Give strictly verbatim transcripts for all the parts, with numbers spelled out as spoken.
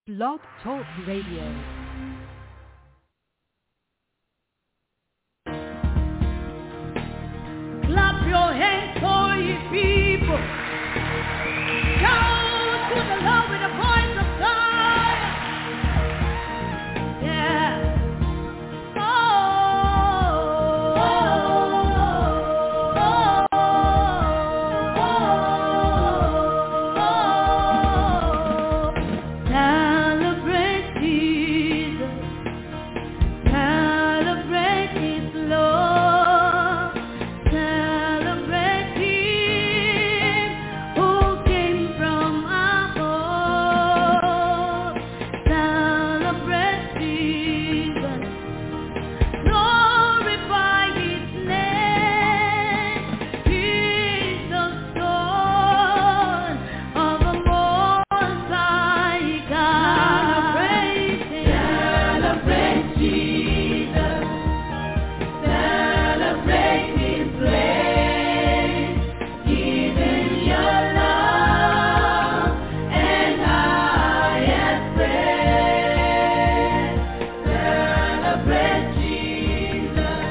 Blog Talk Radio. Clap your hands for ye people. Shout to the Lord with the voice of God. Yeah. Oh, oh, oh, oh, oh, oh. Celebrate Jesus. Celebrate His love. Celebrate Him who came from above. Celebrate Jesus. Glorify His name. He's the Son of the Most High God. Celebrate Jesus. Celebrate His grace, giving your love and highest praise. Celebrate Jesus,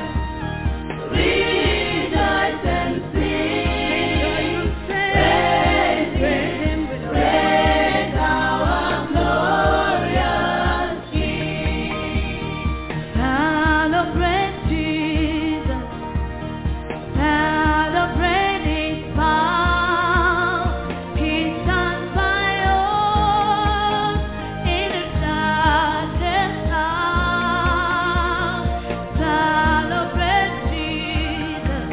rejoice and sing, praise Him, praise our glorious King. Celebrate Jesus, celebrate His power. He stands by us in the darkest hour. Celebrate Jesus,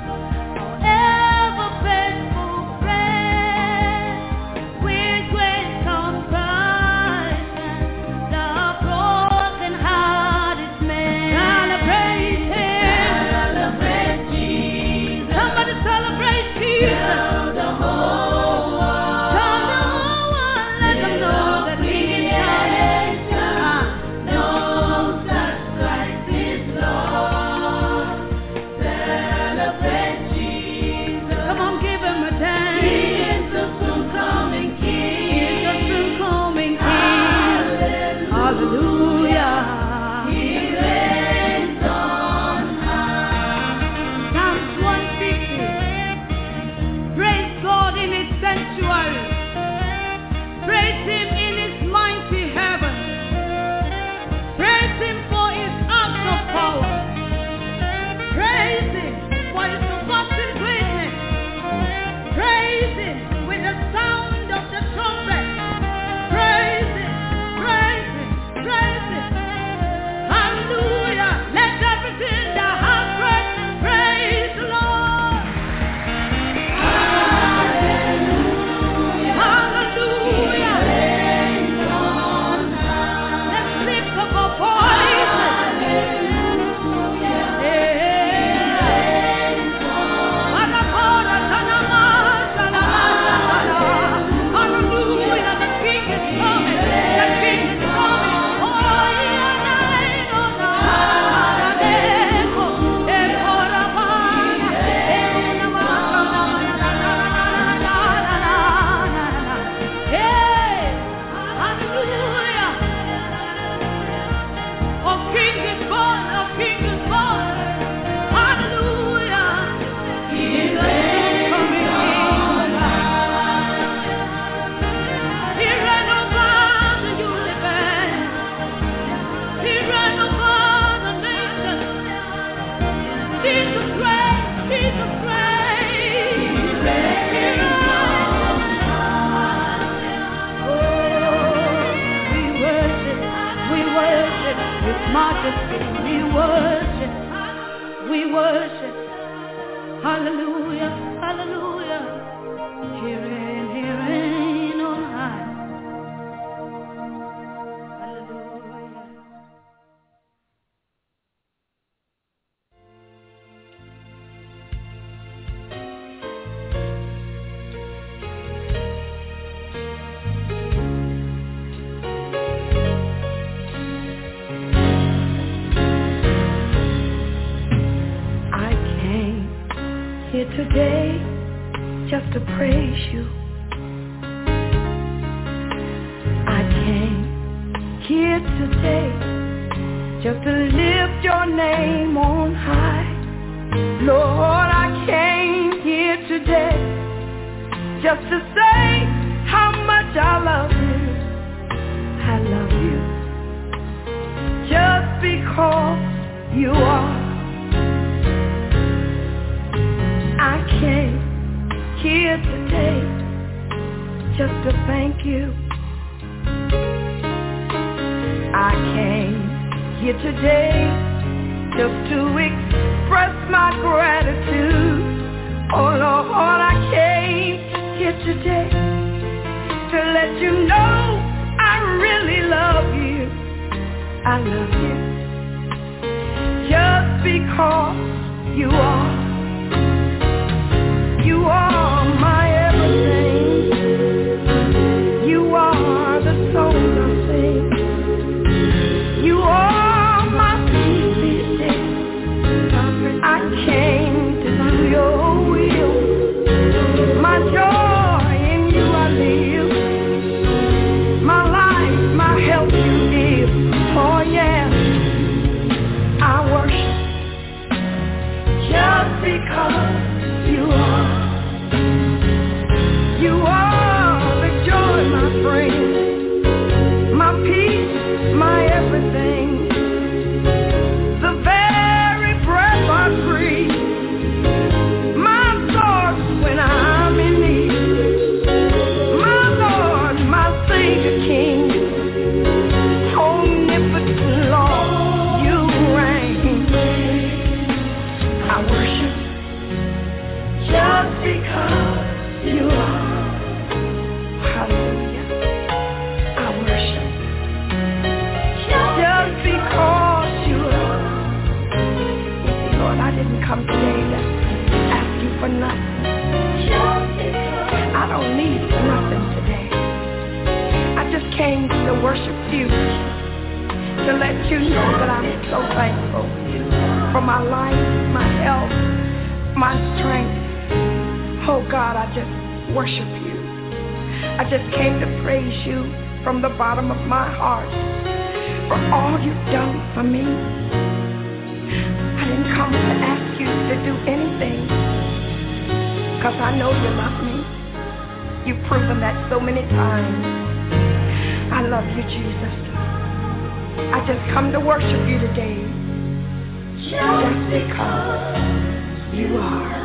ever faithful friend, with great compassion, the broken-hearted man. Celebrate Him. Celebrate Jesus. Somebody celebrate Jesus. Tell the whole world. Tell the whole world. Let them know that He is God. Knows that Christ is Lord. Celebrate Jesus. Come on, give Him a dance. He is the soon coming King. He is the soon coming King. Hallelujah. He reigns on high. Psalms one fifty. Praise God in His sanctuary. Praise Him in His mighty heaven. Praise Him for His acts of power. Praise Him for His surpassing greatness. Praise Him with the sound of the trumpet. Praise Him, praise Him, praise Him. Hallelujah. Let everything that has breath praise the Lord. Hallelujah. Hallelujah. Let's lift up our voices. Anapora, tanama, tanama, tanama. Hallelujah. The King is coming. The King is coming. Oh, yeah, nine, oh, nine. Adeko, ekora, bana, enama, Hey, hallelujah. Our King is born, our King is born. Hallelujah. He reigns coming King. He reigns over the universe. He reigns over the nations. Jesus reigns, Jesus reigns. He reigns. Oh, we worship, we worship His majesty. We worship, we worship. Hallelujah, hallelujah. He reign, He reign on high. Hallelujah. I came here today just to praise you. I came here today just to lift your name on high. Lord, I came here today just to say how much I love you. I love you just because you are. I came here today just to thank you. I came here today just to express my gratitude. Oh Lord, I came here today to let you know I really love you. I love you just because you are. You are my everything. You are the song I sing. You are my peace these days. I came to do your will. My joy in you I live. My life, my health you give. Oh yeah, I worship just because you are. You are the joy, my friend, my peace, my everything, the very breath I breathe, my source when I'm in need, my Lord, my Savior King, omnipotent Lord, you reign. I worship just because you are. Hallelujah. I worship just because you are. Lord, I didn't come today to ask you for nothing. I don't need nothing today. I just came to worship you, to let you know that I'm so thankful for my life, my health, my strength. Oh God, I just worship you. I just came to praise you from the bottom of my heart for all you've done for me. I didn't come to ask you to do anything, because I know you love me. You've proven that so many times. I love you, Jesus. I just come to worship you today just because you are.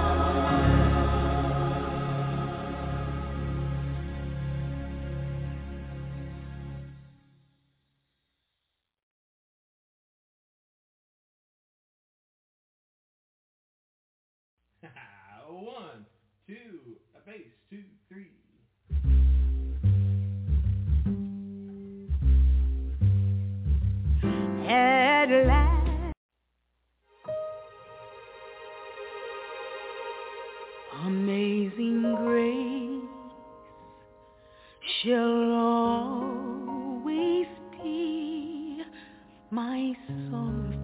One, two, a bass, two, three. At last, amazing grace shall always be my song of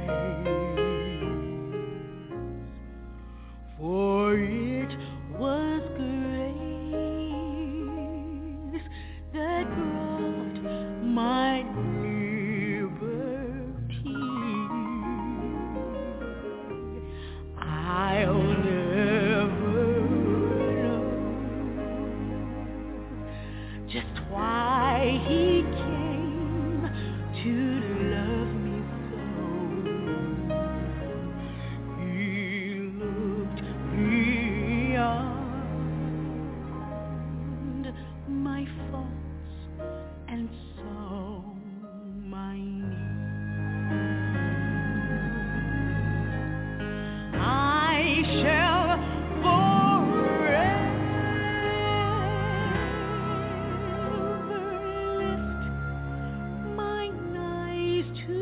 praise. For it was grace that brought my liberty. I'll never know just why he came to love me so. He looked beyond my faults and saw my need. I shall forever lift mine eyes to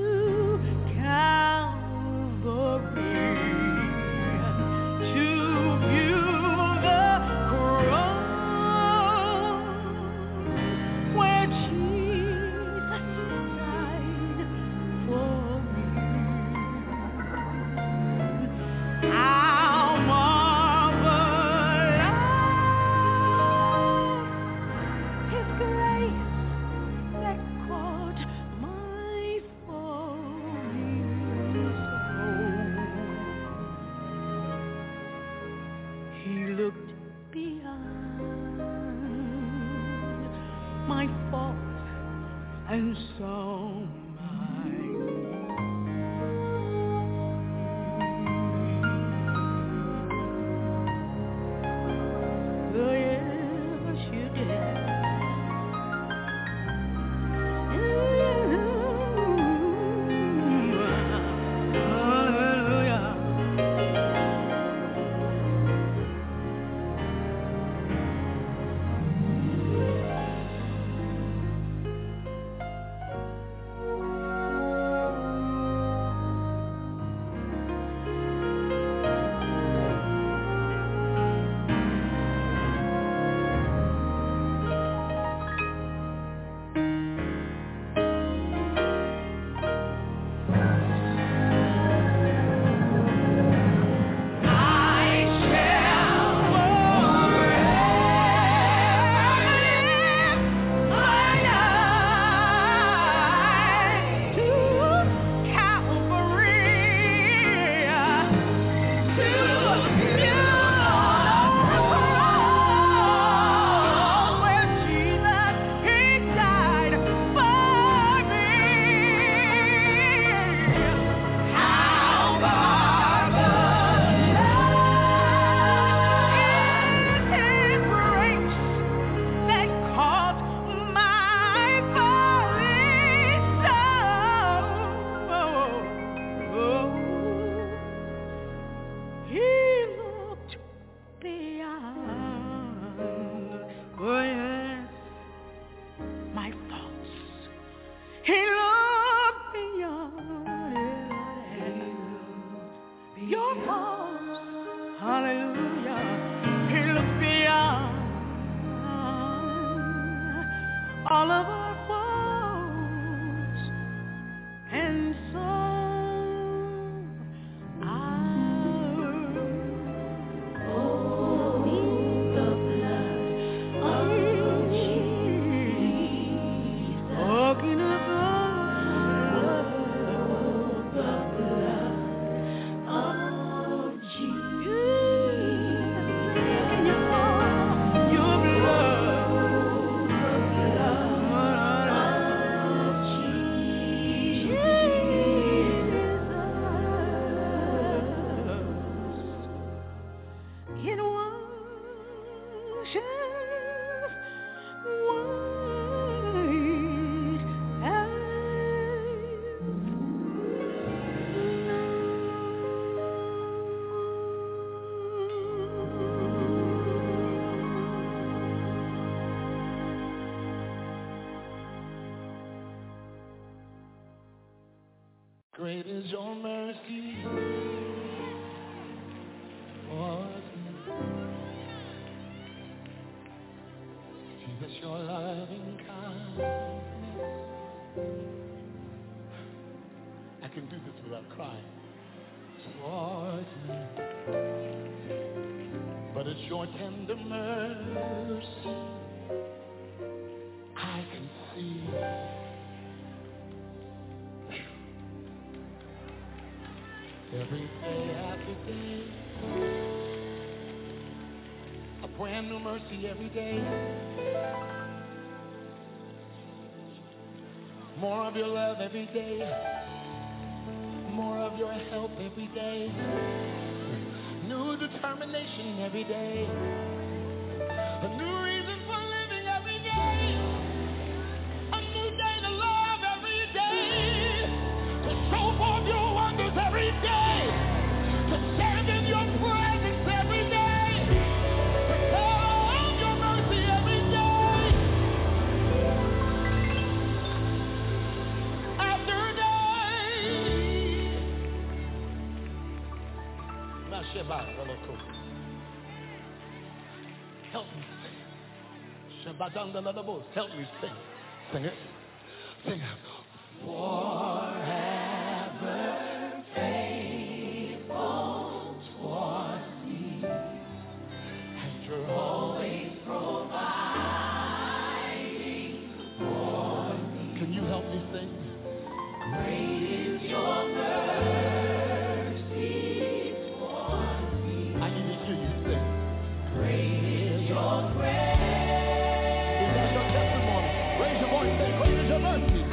Calvary, to view the cross where Jesus and so great is your mercy towards me. Jesus, your loving kindness. I can do this without crying. Towards me. But it's your tender mercy I can see. Every day after day, a brand new mercy every day. More of your love every day. More of your help every day. New determination every day. A new reason for living every day. A new day to love every day. To show forth your wonders every day. To stand in your presence every day. To tell of your mercy every day. After day. Now, Shabbat, help me sing. Shabbat, help me sing. Sing it. Sing it. Forever faithful towards me, and you're always providing for me. Can you help me sing? Great is your mercy towards me. I need to hear you sing. Great is your grace. Is that your testimony? Raise your voice and say, great is your mercy.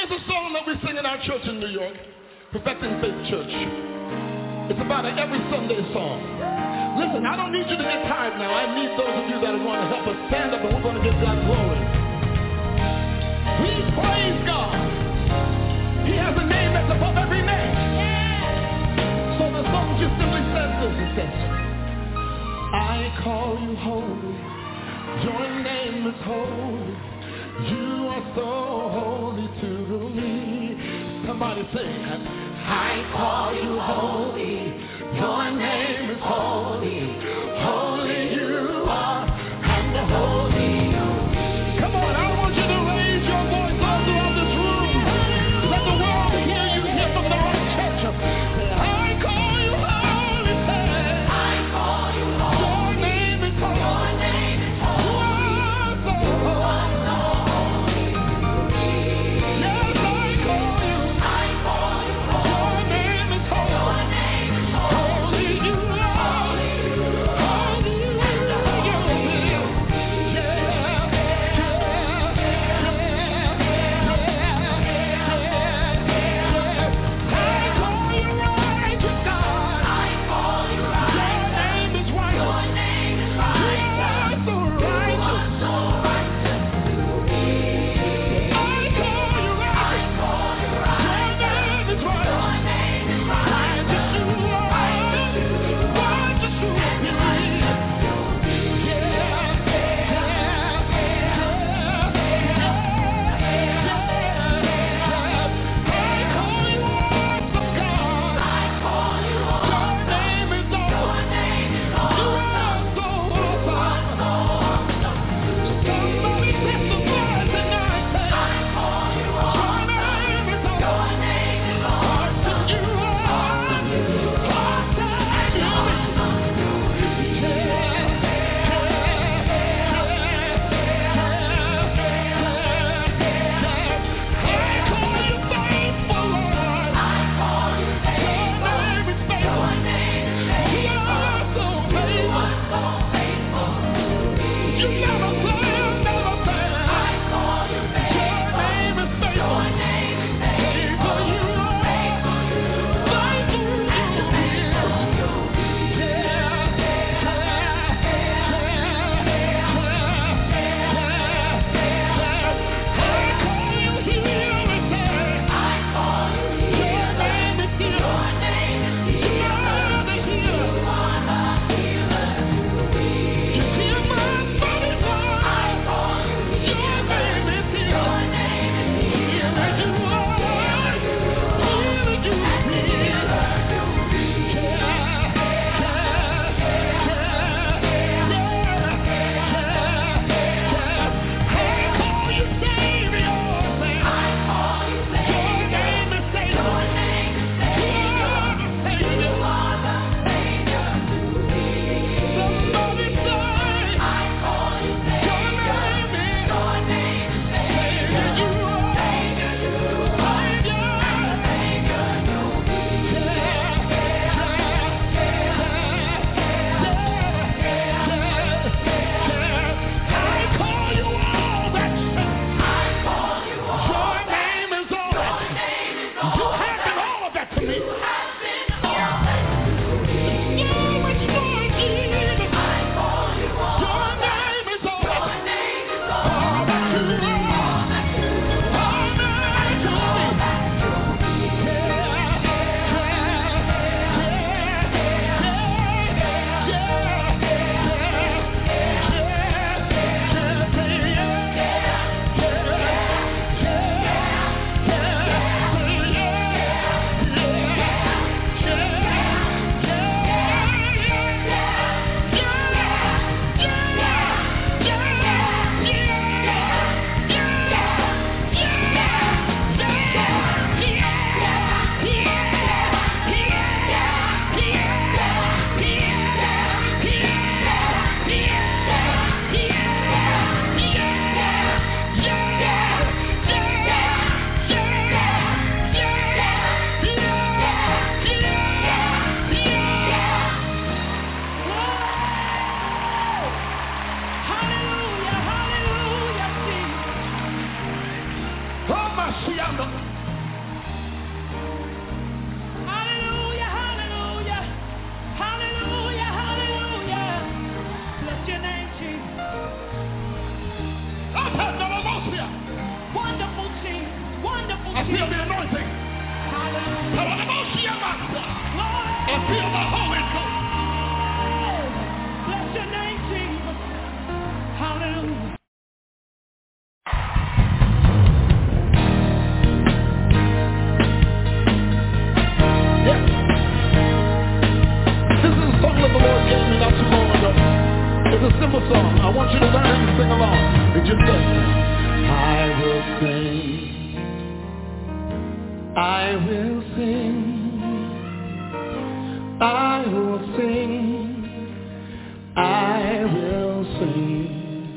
is a song that we sing in our church in New York, Perfecting Faith Church. It's about an every Sunday song. Listen, I don't need you to get tired now. I need those of you that are going to help us stand up, and we're going to give God glory. We praise God. He has a name that's above every name. So the song just simply says this. It says, I call you holy. Your name is holy. You are so holy to me. Somebody say, I call you holy. Your name is holy. Holy you are, and the holy you. Come on, I want you to raise your voice all throughout this room. Let the world hear you here from the right church. I call you holy. I call you holy. Your name is holy. Your name is holy. You are so holy. Yes, I call you. I call you holy. Your name is holy. Your name is holy. Holy you are. Hallelujah, hallelujah, hallelujah, hallelujah. Bless your name, Jesus. Wonderful Jesus, wonderful I feel Jesus. the anointing. Hallelujah. I feel the Holy Ghost. Bless your name, Jesus. Hallelujah. Yes. This is a song that the Lord gave me not too long ago. It's a simple song. I want you to learn and sing along. It just says, I will sing. I will sing. I will sing. I will sing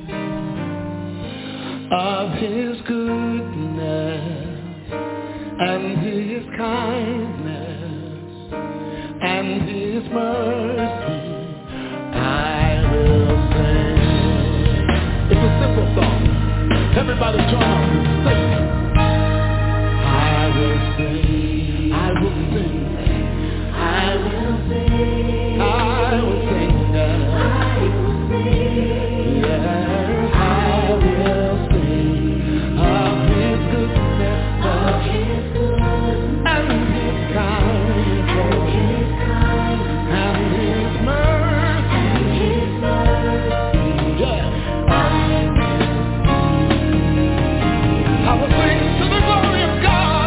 of his goodness and his kindness and his mercy. I will sing. It's a simple song. Everybody join up and sing. I will sing. I will sing. I will sing. I will sing. I will sing. Yes, I will sing of his goodness, of his goodness, and his kindness, and his kindness, and his mercy, and his mercy. Yeah. I will sing to the glory of God.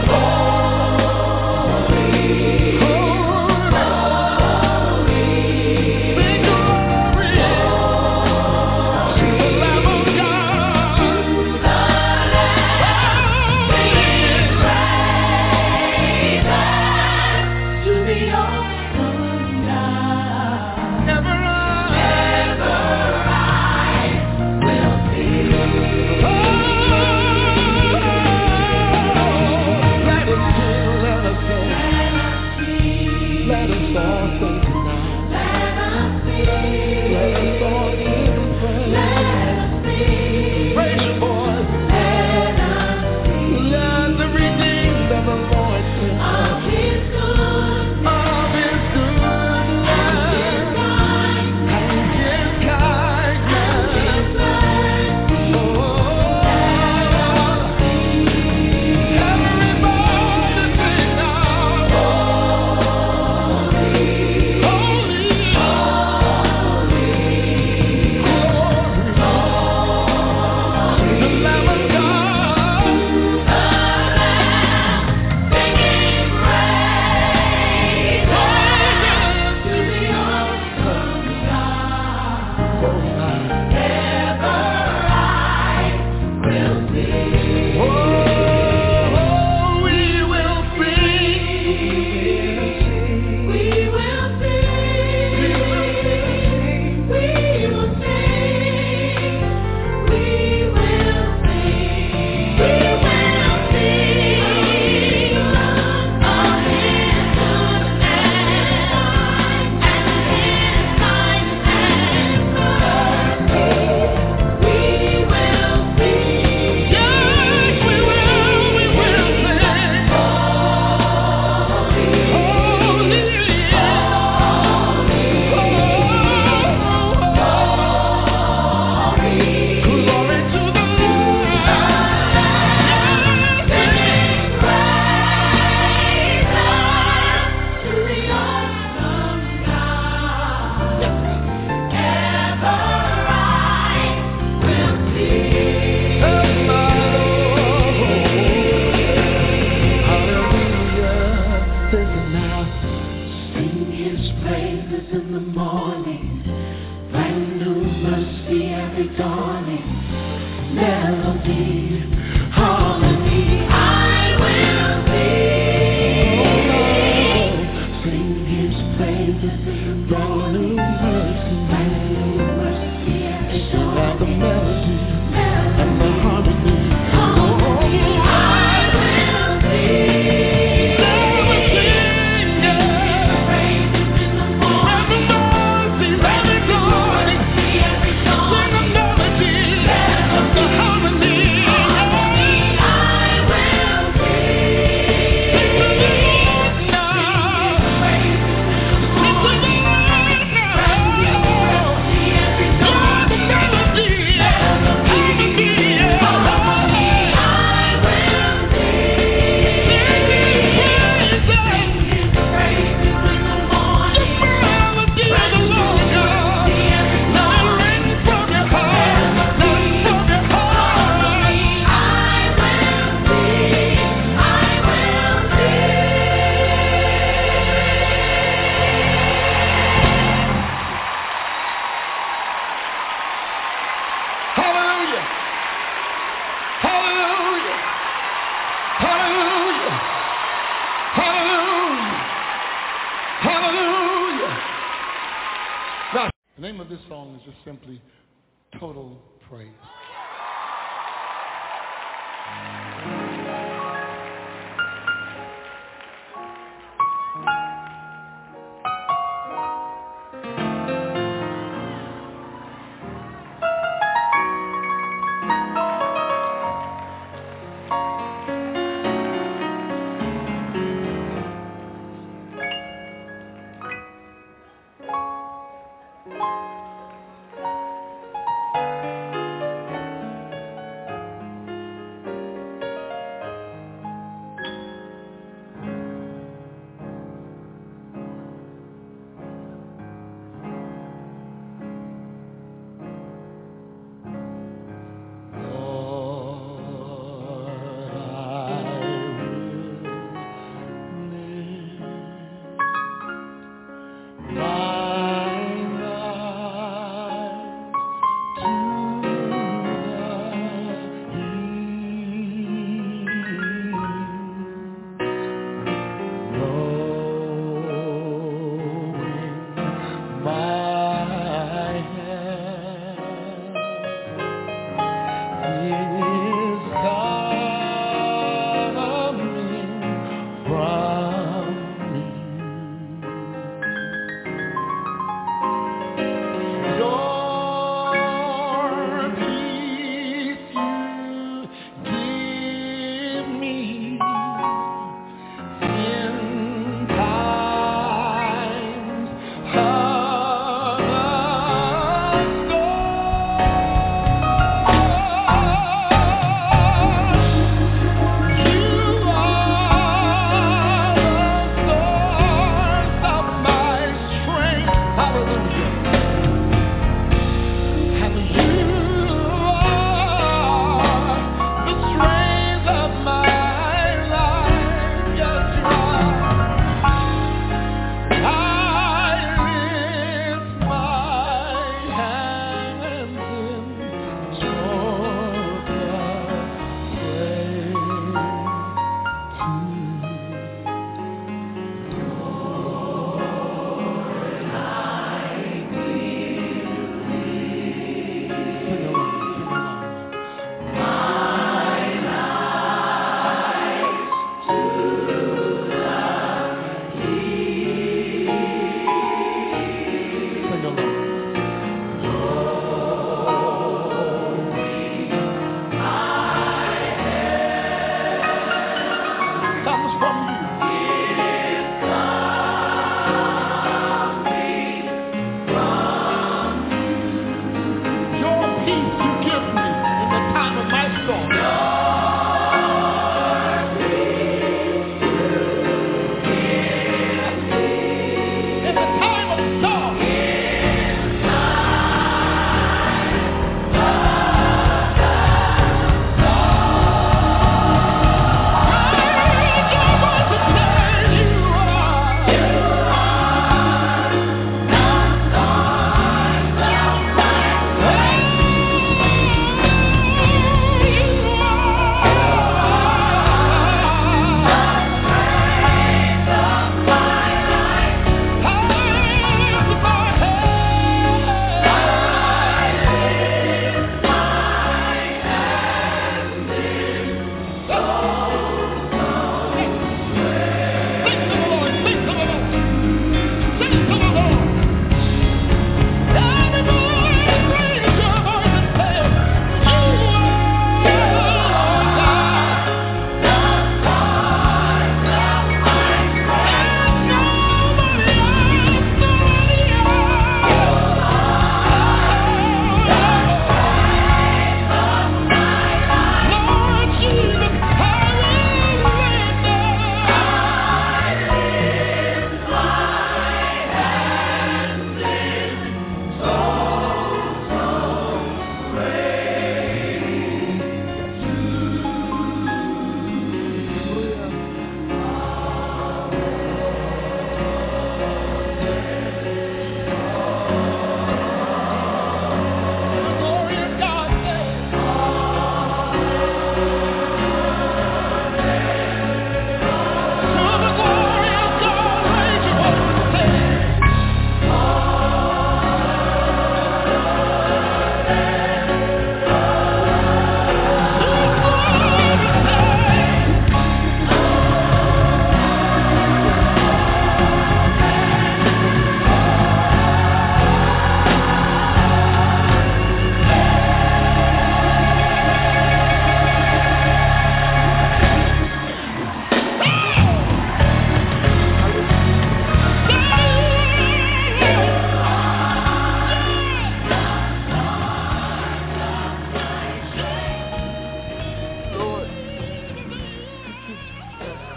I will name of this song is just simply Total Praise. Thank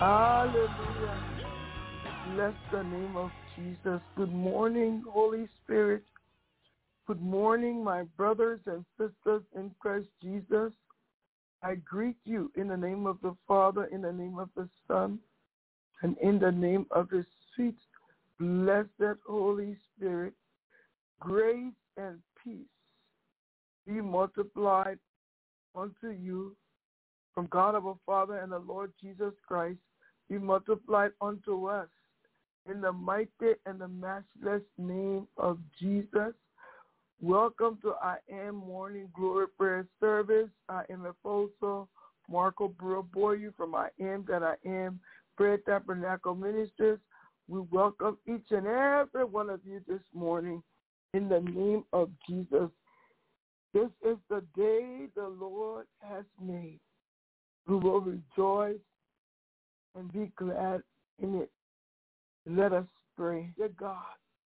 Hallelujah. Bless the name of Jesus. Good morning, Holy Spirit. Good morning, my brothers and sisters in Christ Jesus. I greet you in the name of the Father, in the name of the Son, and in the name of the sweet, blessed Holy Spirit. Grace and peace be multiplied unto you from God our Father and the Lord Jesus Christ. Be multiplied unto us in the mighty and the matchless name of Jesus. Welcome to I Am Morning Glory Prayer Service. I am Apostle Marco Buraboyu from I Am That I Am Prayer Tabernacle Ministries. We welcome each and every one of you this morning in the name of Jesus. This is the day the Lord has made. We will rejoice and be glad in it. Let us pray. Dear God,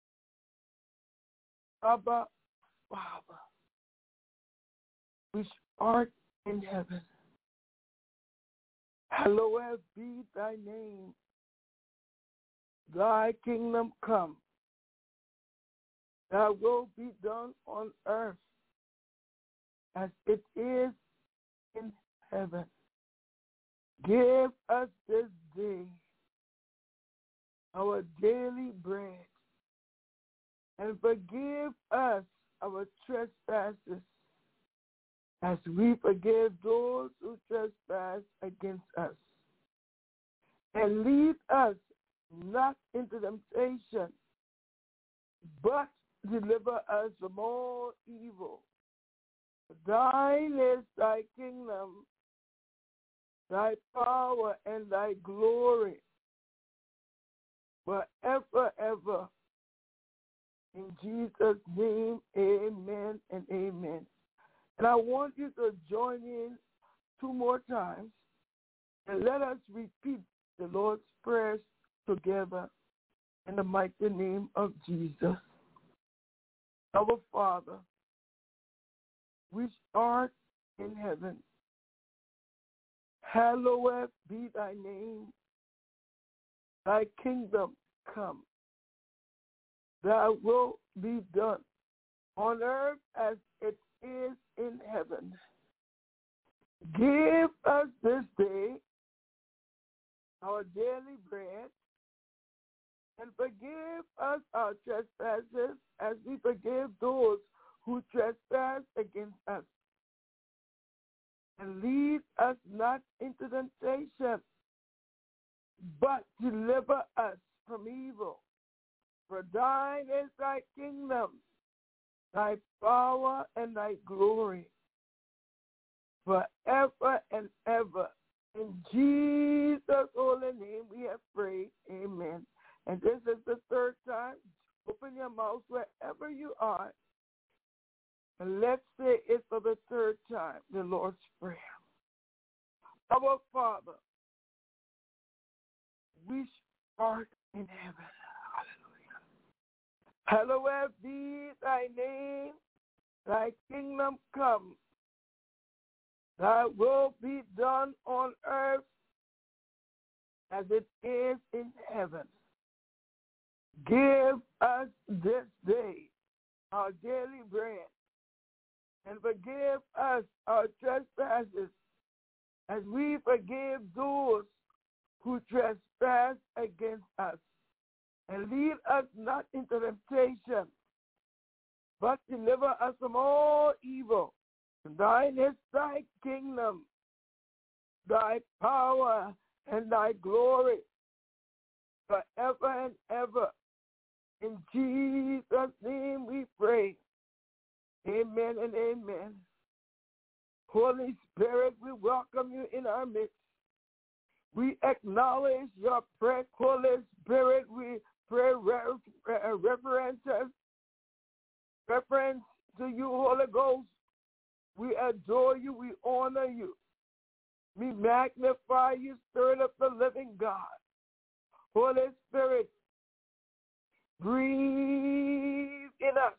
Abba, Father, which art in heaven, hallowed be thy name. Thy kingdom come. Thy will be done on earth as it is in heaven. Give us this day our daily bread, and forgive us our trespasses as we forgive those who trespass against us. And lead us not into temptation, but deliver us from all evil. Thine is thy kingdom, thy power, and thy glory, forever, ever. In Jesus' name, amen and amen. And I want you to join in two more times, and let us repeat the Lord's prayers together in the mighty name of Jesus. Our Father, which art in heaven, hallowed be thy name. Thy kingdom come. Thy will be done on earth as it is in heaven. Give us this day our daily bread, and forgive us our trespasses as we forgive those who trespass against us. And lead us not into temptation, but deliver us from evil. For thine is thy kingdom, thy power, and thy glory, forever and ever. In Jesus' holy name we have prayed. Amen. And this is the third time. Open your mouth wherever you are. And let's say it for the third time, the Lord's Prayer. Our Father, which art in heaven, hallelujah. Hallowed be thy name, thy kingdom come. Thy will be done on earth as it is in heaven. Give us this day our daily bread, and forgive us our trespasses as we forgive those who trespass against us. And lead us not into temptation, but deliver us from all evil. Thine is thy kingdom, thy power, and thy glory, forever and ever. In Jesus' name we pray. Amen and amen. Holy Spirit, we welcome you in our midst. We acknowledge your prayer, Holy Spirit. We pray references, reference to you, Holy Ghost. We adore you. We honor you. We magnify you, Spirit of the living God. Holy Spirit, breathe in us.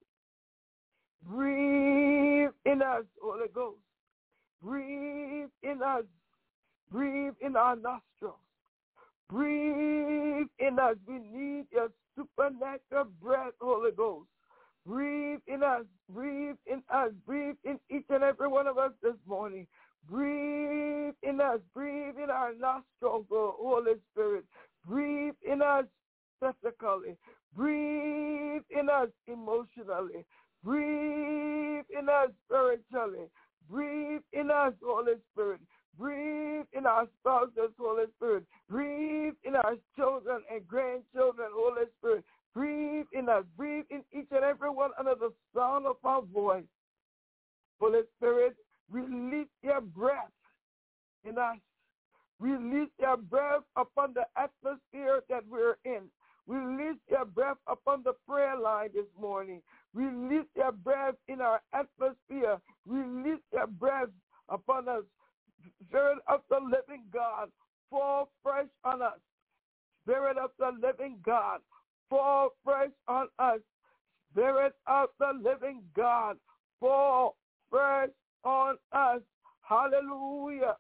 Breathe in us, Holy Ghost. Breathe in us. Breathe in our nostrils. Breathe in us. We need your supernatural breath, Holy Ghost. Breathe in us. Breathe in us. Breathe in each and every one of us this morning. Breathe in us. Breathe in our nostrils, Holy Spirit. Breathe in us physically. Breathe in us emotionally. Breathe in us spiritually. Breathe in us, Holy Spirit. Breathe in our spouses, Holy Spirit. Breathe in our children and grandchildren, Holy Spirit. Breathe in us. Breathe in each and every one under the sound of our voice. Holy Spirit, release your breath in us. Release your breath upon the atmosphere that we're in. Release your breath upon the prayer line this morning. Release your breath in our atmosphere. Release your breath upon us. Spirit of the living God, fall fresh on us. Spirit of the living God, fall fresh on us. Spirit of the living God, fall fresh on us. Hallelujah.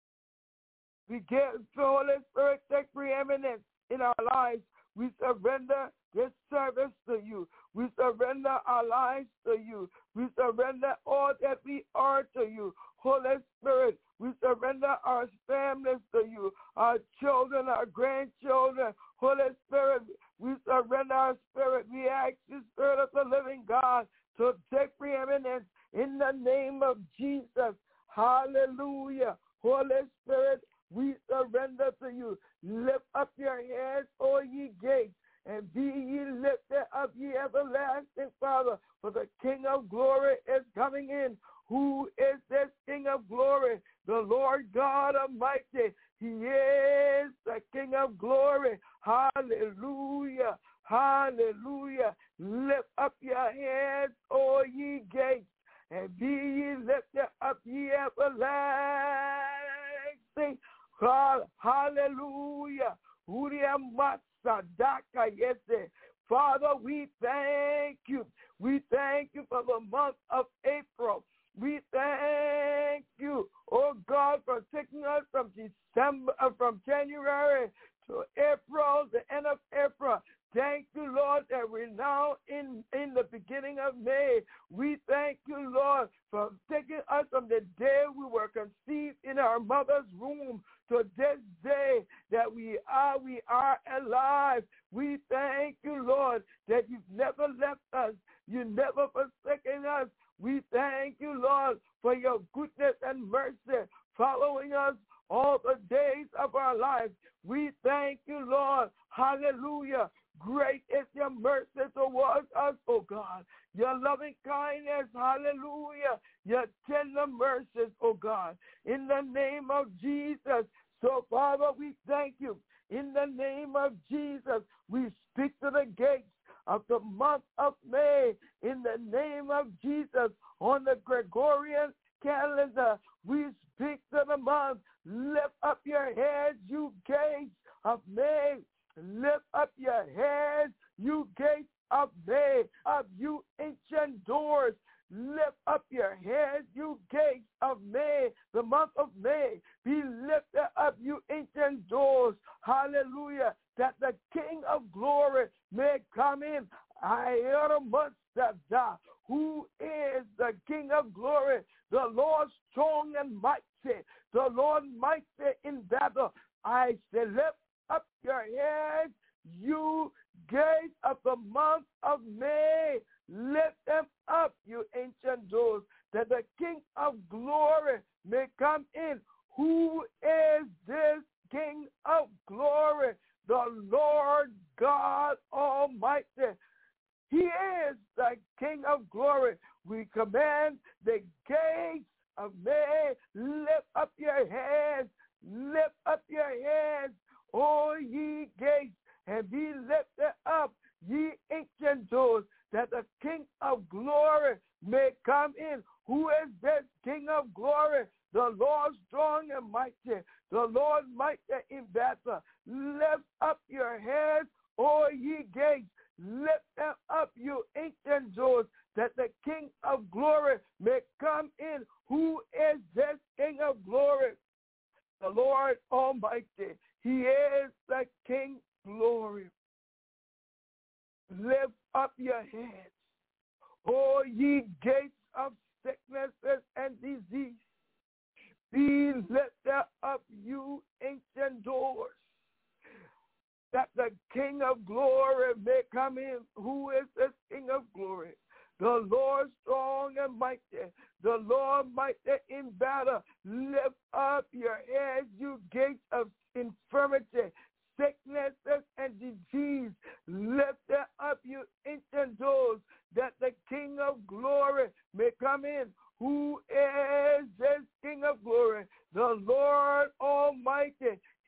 We give the Holy Spirit take preeminence in our lives. We surrender this service to you. We surrender our lives to you. We surrender all that we are to you. Holy Spirit, we surrender our families to you, our children, our grandchildren. Holy Spirit, we surrender our spirit. We ask the Spirit of the living God to take preeminence in the name of Jesus. Hallelujah. Holy Spirit, we surrender to you. Lift up your heads, O ye gates, and be ye lifted up, ye everlasting Father, for the King of glory is coming in. Who is this King of glory? The Lord God Almighty. He is the King of glory. Hallelujah. Hallelujah. Lift up your heads, O ye gates, and be ye lifted up, ye everlasting. Hallelujah. Father, we thank you. We thank you for the month of April. We thank you, oh God, for taking us from December, uh, from January to April, the end of April. Thank you, Lord, that we're now in, in the beginning of May. We thank you, Lord, for taking us from the day we were conceived in our mother's womb to this day that we are, we are alive. We thank you, Lord, that you've never left us. You never forsaken us. We thank you, Lord, for your goodness and mercy following us all the days of our lives. We thank you, Lord. Hallelujah. Great is your mercy towards us, oh God. Your loving kindness, hallelujah. Your tender mercies, oh God. In the name of Jesus. So, Father, we thank you. In the name of Jesus, we speak to the gates of the month of May. In the name of Jesus, on the Gregorian calendar, we speak to the month. Lift up your heads, you gates of May. Lift up your heads, you gates of May, of you ancient doors. Lift up your heads, you gates of May, the month of May. Be lifted up, you ancient doors. Hallelujah. That the King of glory may come in. Who is the King of glory? The Lord strong and mighty. The Lord mighty in battle. I say, lift up your heads, you gates of the month of May. Lift them up, you ancient doors, that the King of glory may come in. Who is this King of glory? The Lord God Almighty. He is the King of glory. We command the gates of May, lift up your heads, lift up your heads, O ye gates, and be lifted up, ye ancient doors, that the King of glory may come in. Who is this King of glory? The Lord strong and mighty, the Lord mighty in battle. Lift up your heads, O ye gates. Lift them up, you ancient doors, that the King of glory may come in. Who is this King of glory? The Lord Almighty. He is the King glory. Lift up your heads, O ye gates of sicknesses and disease. Be lifted up, you ancient doors, that the King of glory may come in. Who is this King of glory? The Lord strong and mighty, the Lord mighty in battle. Lift up your heads, you gates of infirmity, sicknesses, and disease. Lift up, you ancient doors, that the King of glory may come in. Who is this King of glory? The Lord Almighty. He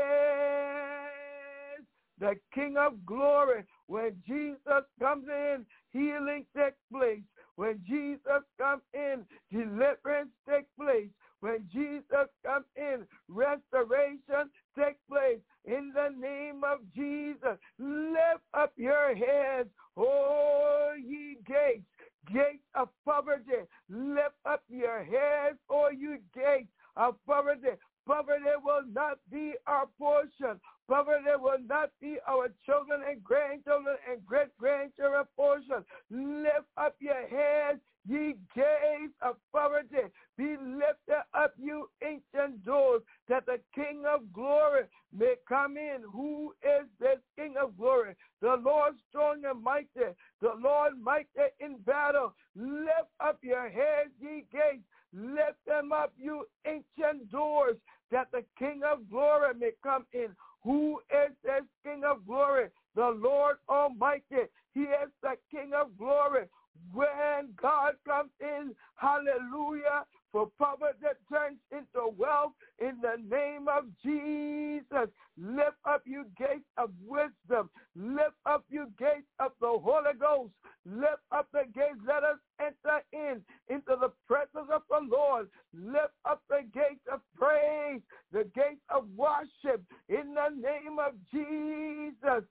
is the King of glory. When Jesus comes in, healing takes place. When Jesus comes in, deliverance takes place. When Jesus comes in, restoration takes place. In the name of Jesus, lift up your heads, O ye gates, gates of poverty. Lift up your heads, O you gates of poverty. Poverty will not be our portion. Poverty will not be our children and grandchildren and great-grandchildren portion. Lift up your heads, ye gates of poverty. Be lifted up, you ancient doors, that the King of glory may come in. Who is this King of glory? The Lord strong and mighty, the Lord mighty in battle. Lift up your heads, ye gates. Lift them up, you ancient doors, that the King of glory may come in. Who is this King of glory? The Lord Almighty. He is the King of glory. When God comes in, hallelujah, for poverty turns into wealth in the name of Jesus. Lift up, you gates of wisdom. Lift up, you gates of the Holy Ghost. Lift up the gates. Let us enter in into the presence of the Lord. Lift up the gates of praise, the gates of worship in the name of Jesus.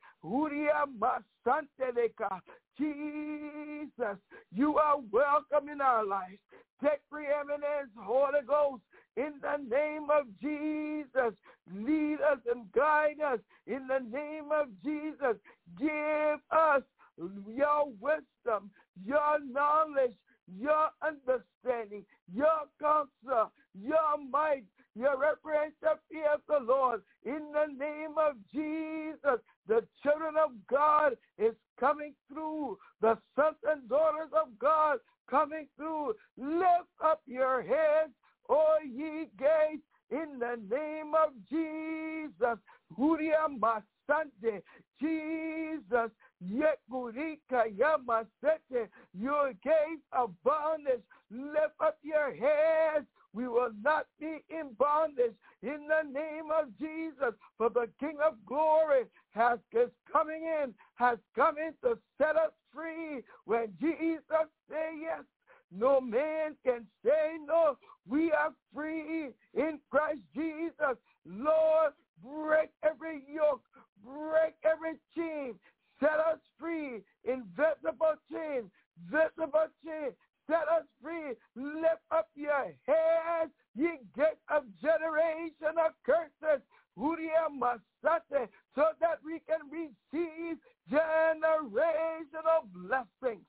Jesus, you are welcome in our lives. Take preeminence, Holy Ghost, in the name of Jesus. Lead us and guide us in the name of Jesus. Give us your wisdom, your knowledge, your understanding, your counsel, your might, your reverential fear of the Lord. In the name of Jesus, the children of God is coming through. The sons and daughters of God coming through. Lift up your heads, O ye gates, in the name of Jesus. Huria Masante, Jesus, Yekurika Yamasete, your gates of bondage. Lift up your heads. We will not be in bondage in the name of Jesus. For the King of glory has is coming in, has come in to set us free. When Jesus says yes, no man can say no. We are free in Christ Jesus. Lord, break every yoke, break every chain, set us free. Invisible chain, visible chain, set us free. Lift up your heads, ye gates of generational curses, Masate, so that we can receive generational blessings.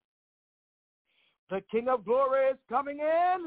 The King of glory is coming in.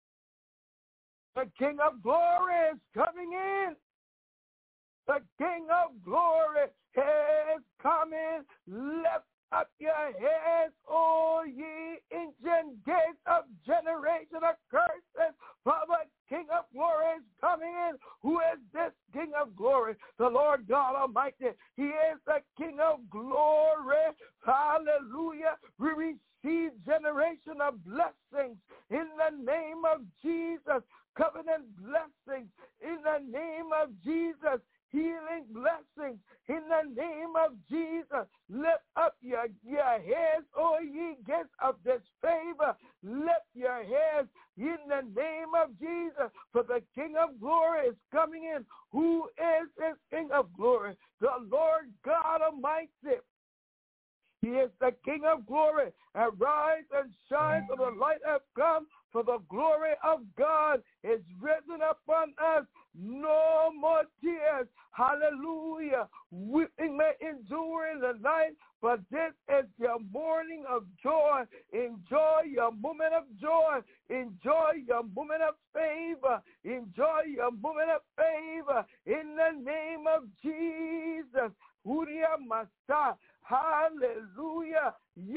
The King of glory is coming in. The King of glory is coming. Lift up your heads, O ye ancient gates of generational curses, for the King of glory is coming in. Who is this King of glory? The Lord God Almighty. He is the King of glory. Hallelujah. We receive generational blessings in the name of Jesus. Covenant blessings in the name of Jesus. Healing blessings in the name of Jesus. Lift up your, your heads, O ye gates of disfavor. Lift your heads in the name of Jesus. For the King of glory is coming in. Who is this King of glory? The Lord God Almighty. He is the King of glory. Arise and shine, for the light has come, for the glory of God is risen upon us. No more tears. Hallelujah. Weeping may endure in the night, but this is your morning of joy. Enjoy your moment of joy. Enjoy your moment of favor. Enjoy your moment of favor in the name of Jesus. Uria Masa. Hallelujah.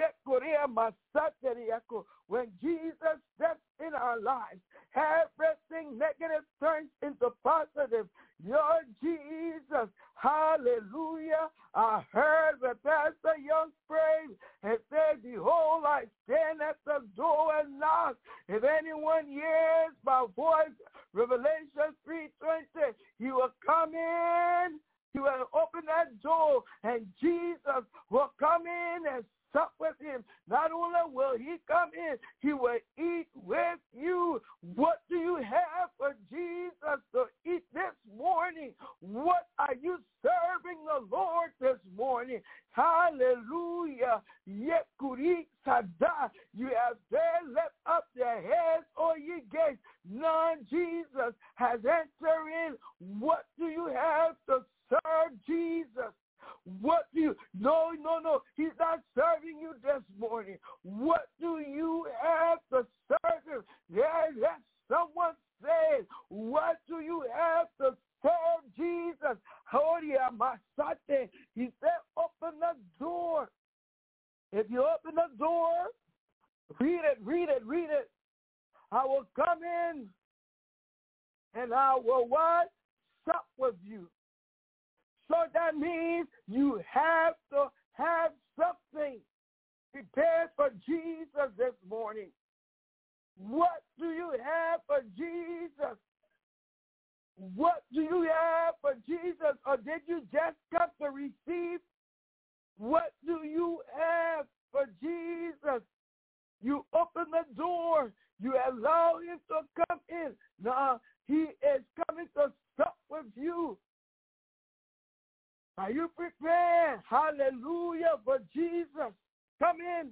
When Jesus steps in our lives, everything negative turns into positive. Your Jesus. Hallelujah. I heard the Pastor Young pray and said, behold, I stand at the door and knock. If anyone hears my voice, Revelation three twenty, he will come in. He will open that door, and Jesus will come in and sup with him. Not only will he come in, he will eat with you. What do you have for Jesus to eat this morning? What are you serving the Lord this morning? Hallelujah. Yekuri sada. You have there lift up their heads, O ye gates. None Jesus has entered in. What do you have to serve Jesus? What do you, no, no, no, he's not serving you this morning. What do you have to serve him? Yeah, let someone say, what do you have to serve Jesus? He said, open the door. If you open the door, read it, read it, read it. I will come in and I will what? Sup with you. So that means you have to have something prepared for Jesus this morning. What do you have for Jesus? What do you have for Jesus? Or did you just come to receive? What do you have for Jesus? You open the door. You allow him to come in. Now, he is coming to sup with you. Are you prepared? Hallelujah for Jesus. Come in.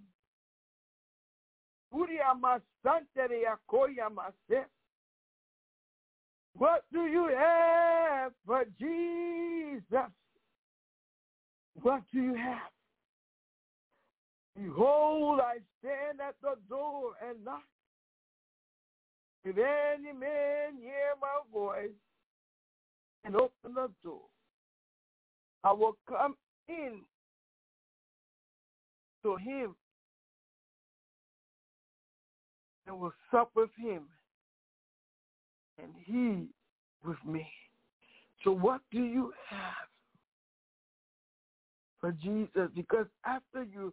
What do you have for Jesus? What do you have? Behold, I stand at the door and knock. If any man hear my voice and open the door, I will come in to him and will sup with him and he with me. So what do you have for Jesus? Because after you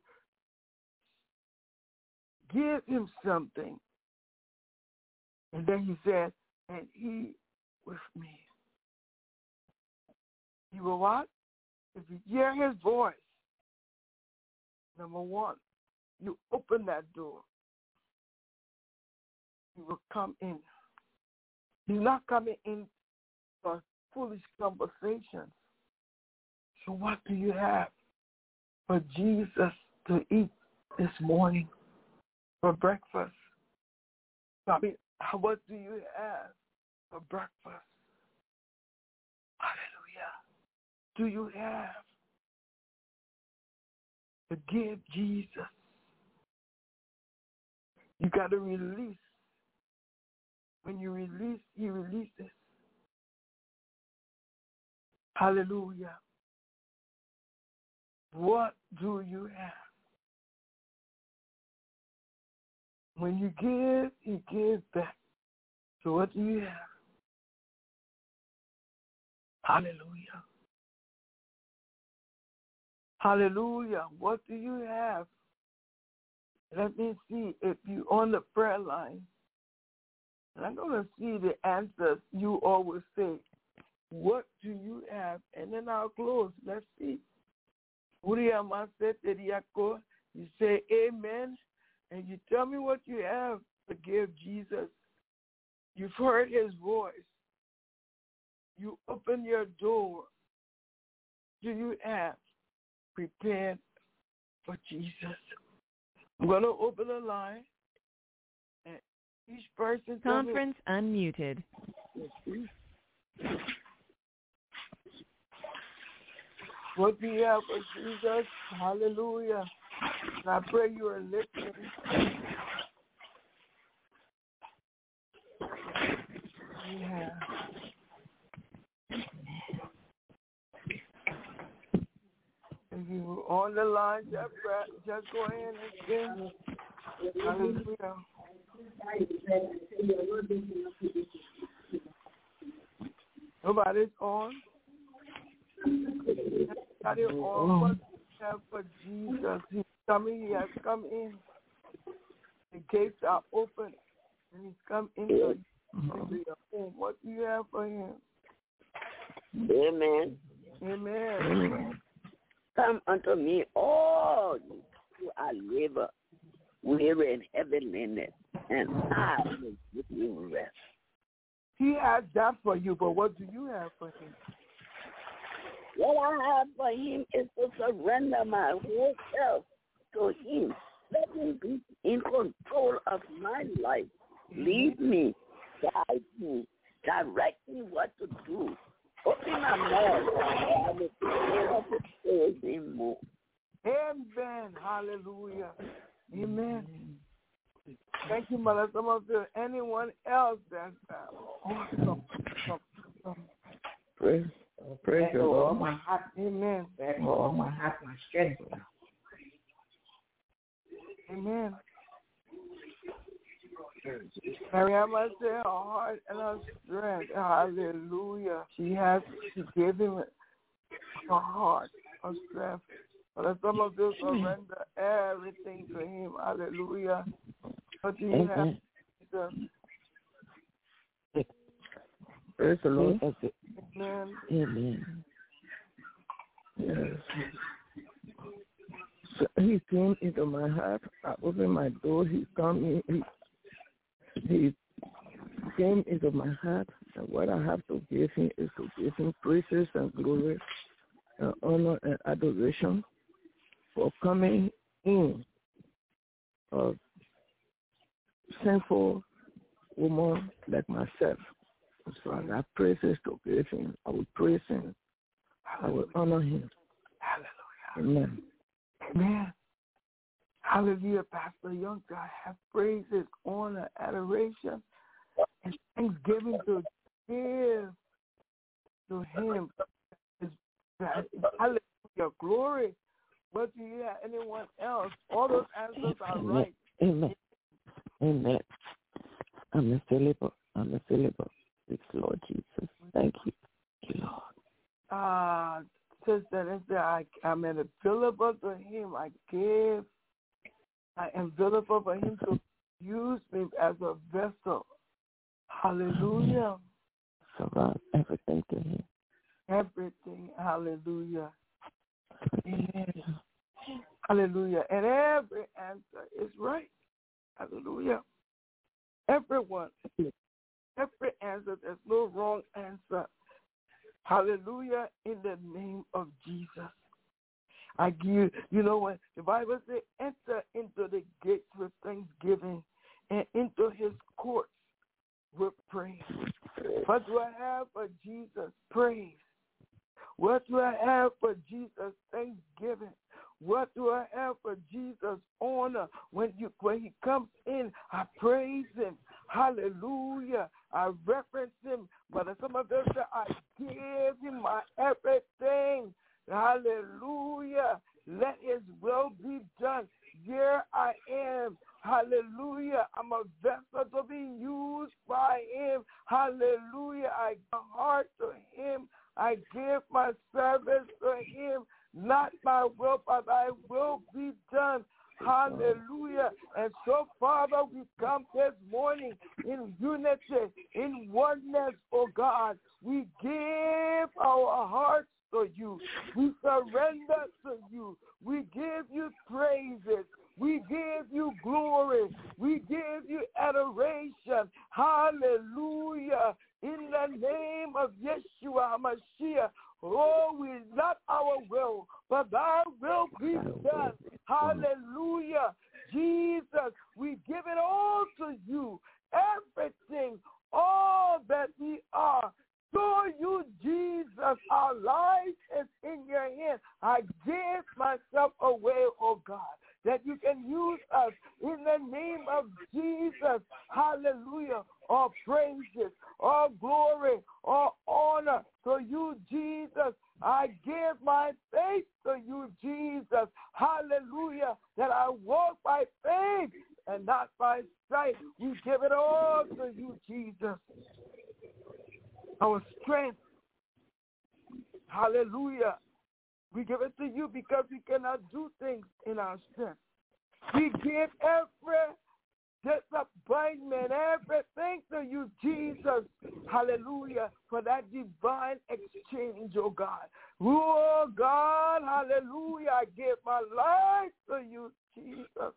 give him something, and then he said, and he with me. You will what? If you hear his voice, number one, you open that door. He will come in. He's not coming in for foolish conversations. So what do you have for Jesus to eat this morning for breakfast? I mean, what do you have for breakfast? Hallelujah. Do you have to give Jesus? You got to release. When you release, he releases. Hallelujah. What do you have? When you give, he gives back. So what do you have? Hallelujah. Hallelujah. What do you have? Let me see if you're on the prayer line. And I'm going to see the answers you always say. What do you have? And then I'll close. Let's see. You say amen, and you tell me what you have to give Jesus. You've heard his voice. You open your door. Do you have prepared for Jesus. I'm going to open the line. And each person... Conference unmuted. What do you have for Jesus? Hallelujah. And I pray you are listening. Yeah. If you on the line, just, just go ahead and sing. Hallelujah. Nobody's on. Nobody's on. What do you have for Jesus? He's coming. He has come in. The gates are open, and he's come into your home. What do you have for him? Amen. Amen. Amen. Come unto me, all you who are labor, weary and heavy laden, and I will give you rest. He has that for you, but what do you have for him? What I have for him is to surrender my whole self to him. Let him be in control of my life. Lead me, guide me, direct me what to do. Open my mouth. I will be able to praise him more. Amen. Hallelujah. Amen. Thank you, Mother. Some of you, anyone else that's awesome. Praise, praise the Lord. All my heart. Amen. All my heart, my strength. Amen. Marianne must say her heart and her strength. Hallelujah. She has, she gave him her heart, her strength. But some of you surrender everything to him. Hallelujah. What do you have? Jesus? Praise the Lord. Amen. Amen. Yes. So he came into my heart. I opened my door. He come in. He, he came into my heart. And what I have to give him is to give him praises and glory and honor and adoration for coming in a sinful woman like myself. So I got praises to give him. I will praise him. I will honor him. Hallelujah. Amen. Amen. Hallelujah, Pastor Young. I have praises, honor, adoration, and thanksgiving to give to him. Hallelujah, glory. What do you have? Anyone else? All those answers are right. Amen. Amen. I'm available. I'm available. It's Lord Jesus. Thank you. Thank you, Lord. Ah, uh, sister, sister, I, I'm available to him. I give. I am available for him to use me as a vessel. Hallelujah. Surround everything to him. Everything. Hallelujah. Amen. Hallelujah. And every answer is right. Hallelujah. Everyone. Every answer. There's no wrong answer. Hallelujah. In the name of Jesus. I give, you know what the Bible says, enter into the gates with thanksgiving and into his courts with praise. What do I have for Jesus? Praise. What do I have for Jesus? Thanksgiving. What do I have for Jesus? Honor. When you when he comes in, I praise him. Hallelujah. I reference him. But some of them say, I give him my everything. Hallelujah. Let his will be done. Here I am. Hallelujah. I'm a vessel to be used by him. Hallelujah. I give my heart to him. I give my service to him. Not my will, but thy will be done. Hallelujah. And so, Father, we come this morning in unity, in oneness, oh God. We give our hearts to you. We surrender to you. We give you praises. We give you glory. We give you adoration. Hallelujah. In the name of Yeshua HaMashiach, Oh, we not our will, but thy will be done. Hallelujah. Jesus, we give it all to you. Everything, all that we are. To you, Jesus, our life is in your hand. I give myself away, oh God, that you can use us in the name of Jesus. Hallelujah. All praises, all glory, all honor to you, Jesus. I give my faith to you, Jesus. Hallelujah. That I walk by faith and not by sight. We give it all to you, Jesus. Our strength. Hallelujah. We give it to you because we cannot do things in our strength. We give every disappointment, everything to you, Jesus. Hallelujah. For that divine exchange, oh God. Oh God, hallelujah. I give my life to you, Jesus.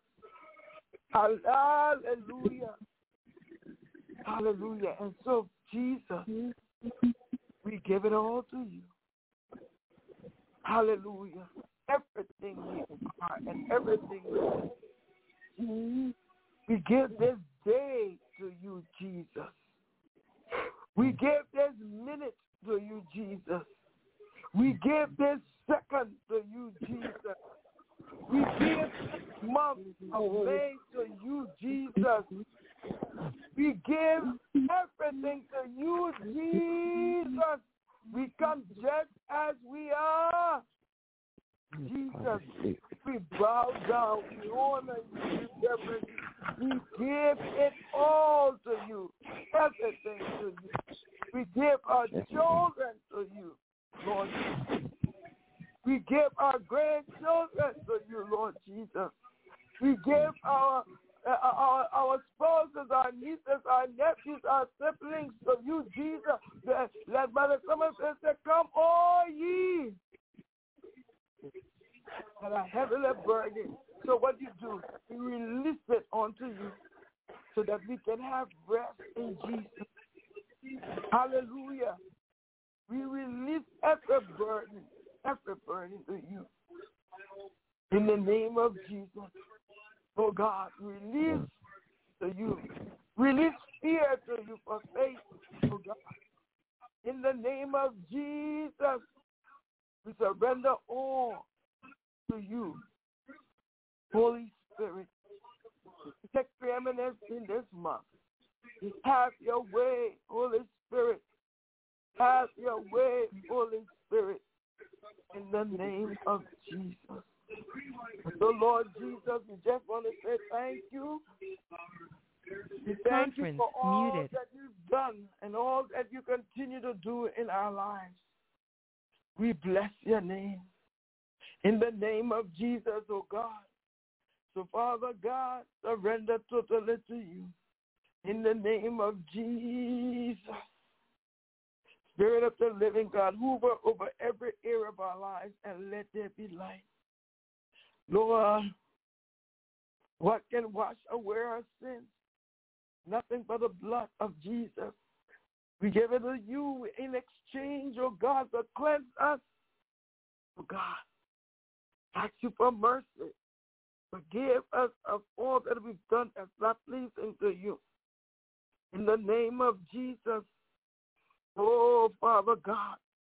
Hallelujah. Hallelujah. And so, Jesus, we give it all to you. Hallelujah. Everything we are and everything we do. We give this day to you, Jesus. We give this minute to you, Jesus. We give this second to you, Jesus. We give this month of May to you, Jesus. We give everything to you, Jesus. We come just as we are. Jesus, we bow down, we honor you, we give it all to you, everything to you. We give our children to you, Lord Jesus. We give our grandchildren to you, Lord Jesus. We give our uh, our, our spouses, our nieces, our nephews, our siblings to you, Jesus. Let, let Mother Summers say, come all ye that are heavily burdened. So what you do, you release it onto you so that we can have rest in Jesus. Hallelujah. We release every burden, every burden to you. In the name of Jesus. Oh God, release to you. Release fear to you for faith, oh God. In the name of Jesus, we surrender all to you. Holy Spirit, take preeminence in this month. Have your way, Holy Spirit. Have your way, Holy Spirit. In the name of Jesus. So, Lord Jesus, we just want to say thank you. We thank you for all muted. that you've done and all that you continue to do in our lives. We bless your name. In the name of Jesus, oh God. So, Father God, surrender totally to you. In the name of Jesus. Spirit of the living God, hover over every area of our lives and let there be light. Lord, what can wash away our sins? Nothing but the blood of Jesus. We give it to you in exchange, oh God, to cleanse us. Oh God, ask you for mercy. Forgive us of all that we've done that's not pleasing to you. In the name of Jesus, oh Father God,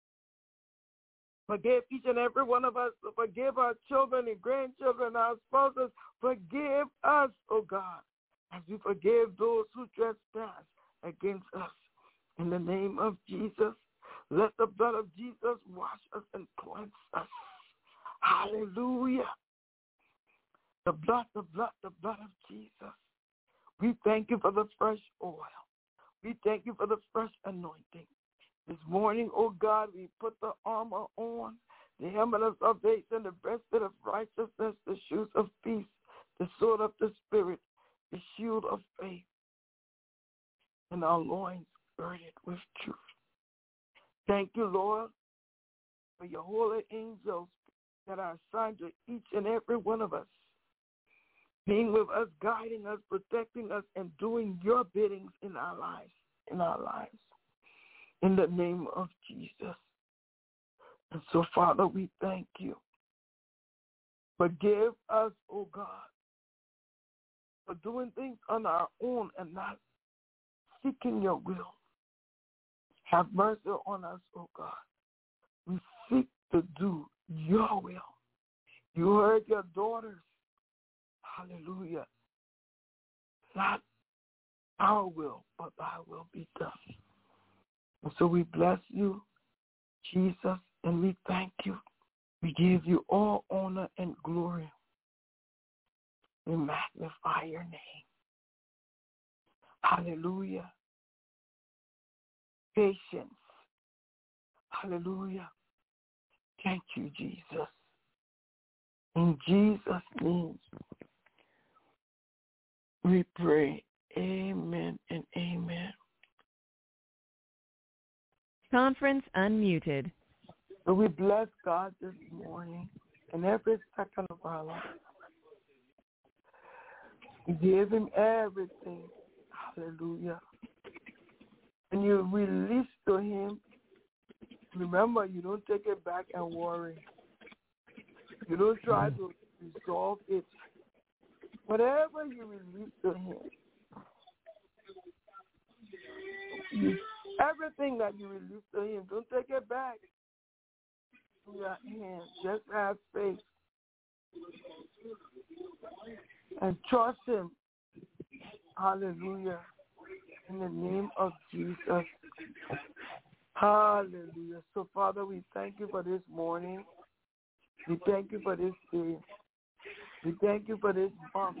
forgive each and every one of us. Forgive our children and grandchildren, our spouses. Forgive us, oh God, as we forgive those who trespass against us. In the name of Jesus, let the blood of Jesus wash us and cleanse us. Hallelujah. The blood, the blood, the blood of Jesus. We thank you for the fresh oil. We thank you for the fresh anointing. This morning, oh God, we put the armor on, the helmet of salvation, the breastplate of righteousness, the shoes of peace, the sword of the Spirit, the shield of faith, and our loins girded with truth. Thank you, Lord, for your holy angels that are assigned to each and every one of us, being with us, guiding us, protecting us, and doing your biddings in our lives, in our lives. In the name of Jesus. And so, Father, we thank you. Forgive us, oh God, for doing things on our own and not seeking your will. Have mercy on us, oh God. We seek to do your will. You heard your daughters. Hallelujah. Not our will, but thy will be done. And so we bless you, Jesus, and we thank you. We give you all honor and glory. We magnify your name. Hallelujah. Patience. Hallelujah. Thank you, Jesus. In Jesus' name, we pray. Amen and amen. Conference unmuted. So we bless God this morning and every second of our life. We give him everything. Hallelujah. And you release to him. Remember, you don't take it back and worry. You don't try to resolve it. Whatever you release to him, you, everything that you release to him, don't take it back in your hands. Just have faith and trust him. Hallelujah. In the name of Jesus. Hallelujah. So, Father, we thank you for this morning. We thank you for this day. We thank you for this month.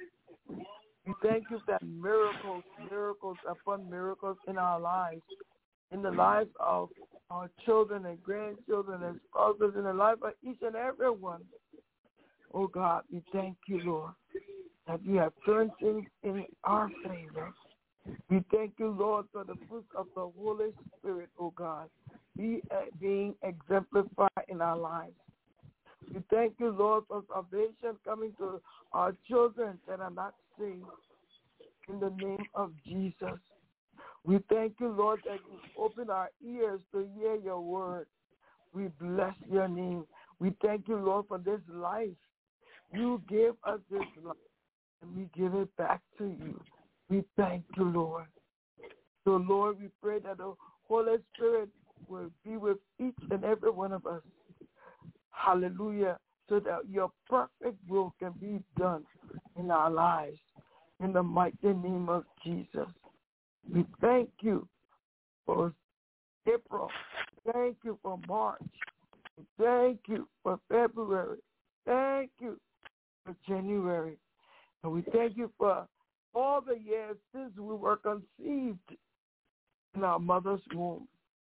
We thank you for miracles, miracles upon miracles in our lives, in the lives of our children and grandchildren and spouses, in the life of each and every one. Oh, God, we thank you, Lord, that you have turned things in our favor. We thank you, Lord, for the fruit of the Holy Spirit, oh God, be, uh, being exemplified in our lives. We thank you, Lord, for salvation coming to our children that are not saved. In the name of Jesus. We thank you, Lord, that you open our ears to hear your word. We bless your name. We thank you, Lord, for this life. You gave us this life, and we give it back to you. We thank you, Lord. So, Lord, we pray that the Holy Spirit will be with each and every one of us. Hallelujah. So that your perfect will can be done in our lives. In the mighty name of Jesus. We thank you for April. Thank you for March. Thank you for February. Thank you for January. And we thank you for all the years since we were conceived in our mother's womb.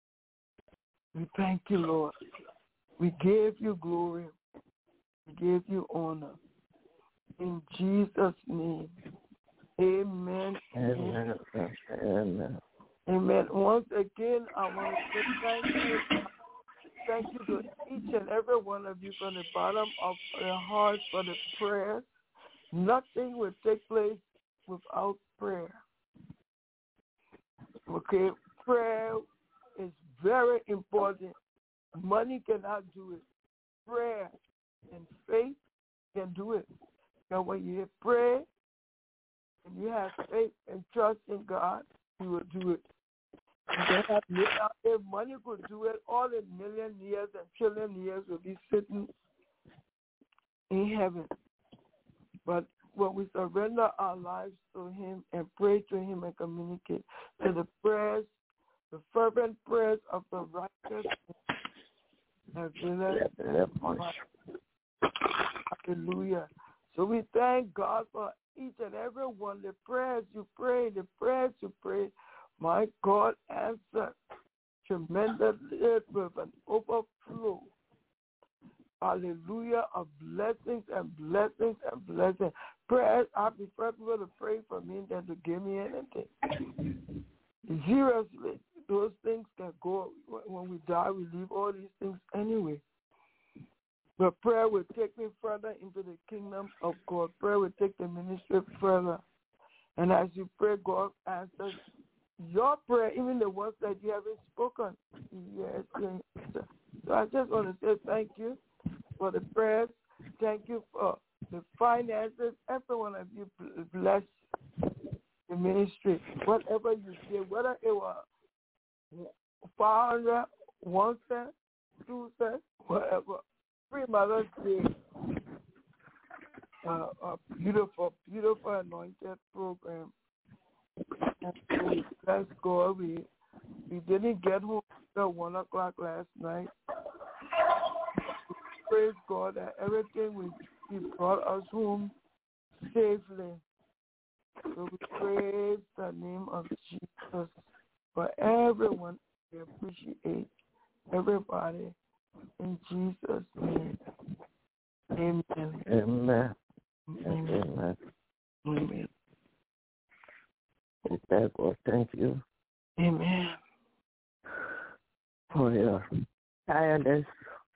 We thank you, Lord. We give you glory. We give you honor. In Jesus' name. Amen. Amen. Amen. Amen. Once again, I want to say thank you. Thank you to each and every one of you from the bottom of your hearts for the prayers. Nothing will take place without prayer. Okay, prayer is very important. Money cannot do it. Prayer and faith can do it. And when you pray and you have faith and trust in God, He will do it. You don't have to out there. Money could do it. All the million years and trillion years will be sitting in heaven. But when we surrender our lives to Him and pray to Him and communicate, to the prayers, the fervent prayers of the righteous, hallelujah. So we thank God for each and every one. The prayers you pray, the prayers you pray, my God answered tremendously with an overflow. Hallelujah, of blessings and blessings and blessings. Prayers, I prefer people to pray for me than to give me anything. Seriously, those things can go. When we die, we leave all these things anyway. But prayer will take me further into the kingdom of God. Prayer will take the ministry further. And as you pray, God answers your prayer, even the ones that you haven't spoken. Yes, So I just want to say thank you for the prayers. Thank you for the finances. Every one of you bless the ministry. Whatever you did, whether it was five hundred, one cent, two cents, whatever. Free Mother's Day. Uh, a beautiful, beautiful anointed program. And so we bless God. We, we didn't get home until one o'clock last night. Praise God that everything we He brought us home safely. So we praise the name of Jesus for everyone. We appreciate everybody in Jesus' name. Amen. Amen. Amen. Amen. Amen. We thank God. Thank you. Amen. For your tireless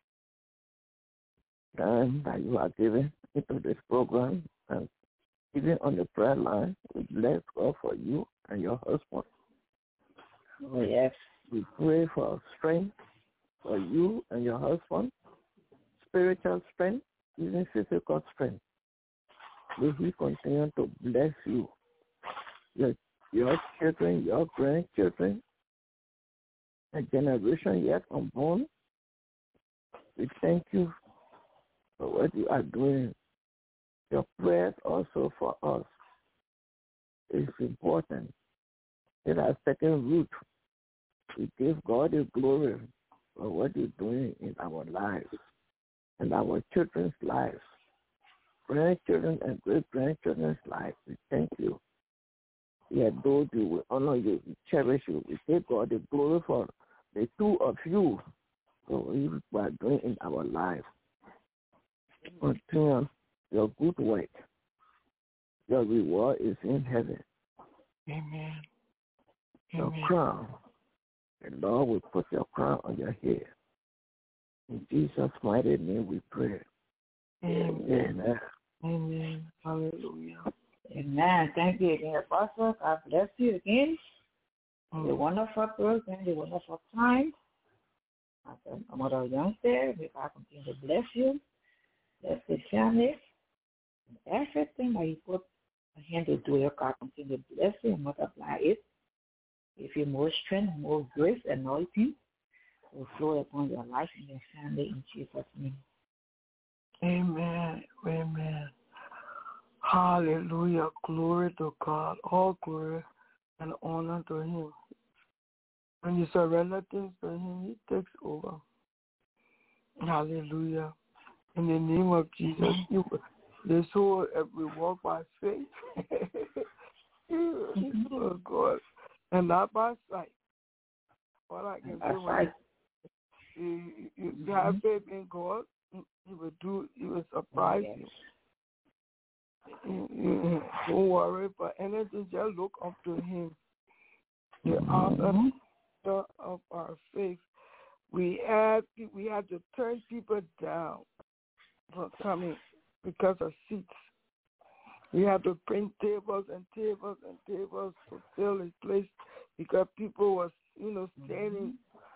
time that you are giving into this program and even on the prayer line. We bless God for you and your husband. Oh, yes. We pray for strength for you and your husband, spiritual strength, even physical strength. May He continue to bless you, your, your children, your grandchildren, a generation yet unborn. We thank you for what you are doing. Your prayers also for us is important. It has taken root. We give God the glory for what you're doing in our lives and our children's lives, grandchildren and great-grandchildren's lives. We thank you. We adore you. We honor you. We cherish you. We give God the glory for the two of you for what you are doing in our lives. Continue your good work. Your reward is in heaven. Amen. Your Amen. crown. The Lord will put your crown on your head. In Jesus' mighty name we pray. Amen. Amen. Amen. Hallelujah. Amen. Thank you again, Apostle. God bless you again. The wonderful program, the wonderful time. As a mother of youngster, may God continue to bless you, bless the family, and everything that you put a hand to do, your God continue to bless you and multiply it. Give you more strength, more grace, and anointing will flow upon your life and your family in Jesus' name. Amen. Amen. Hallelujah. Glory to God. All glory and honor to Him. When you surrender things to Him, He takes over. Hallelujah. In the name of Jesus, you, this whole we walk by faith. Oh God. And not by sight. All I can say when you, you, you have faith in God, He will do. He will surprise you. You, you. Don't worry for anything. Just look up to Him. The author of our faith. We had we had to turn people down for coming because of seats. We had to bring tables and tables and tables to fill this place because people was, you know, standing.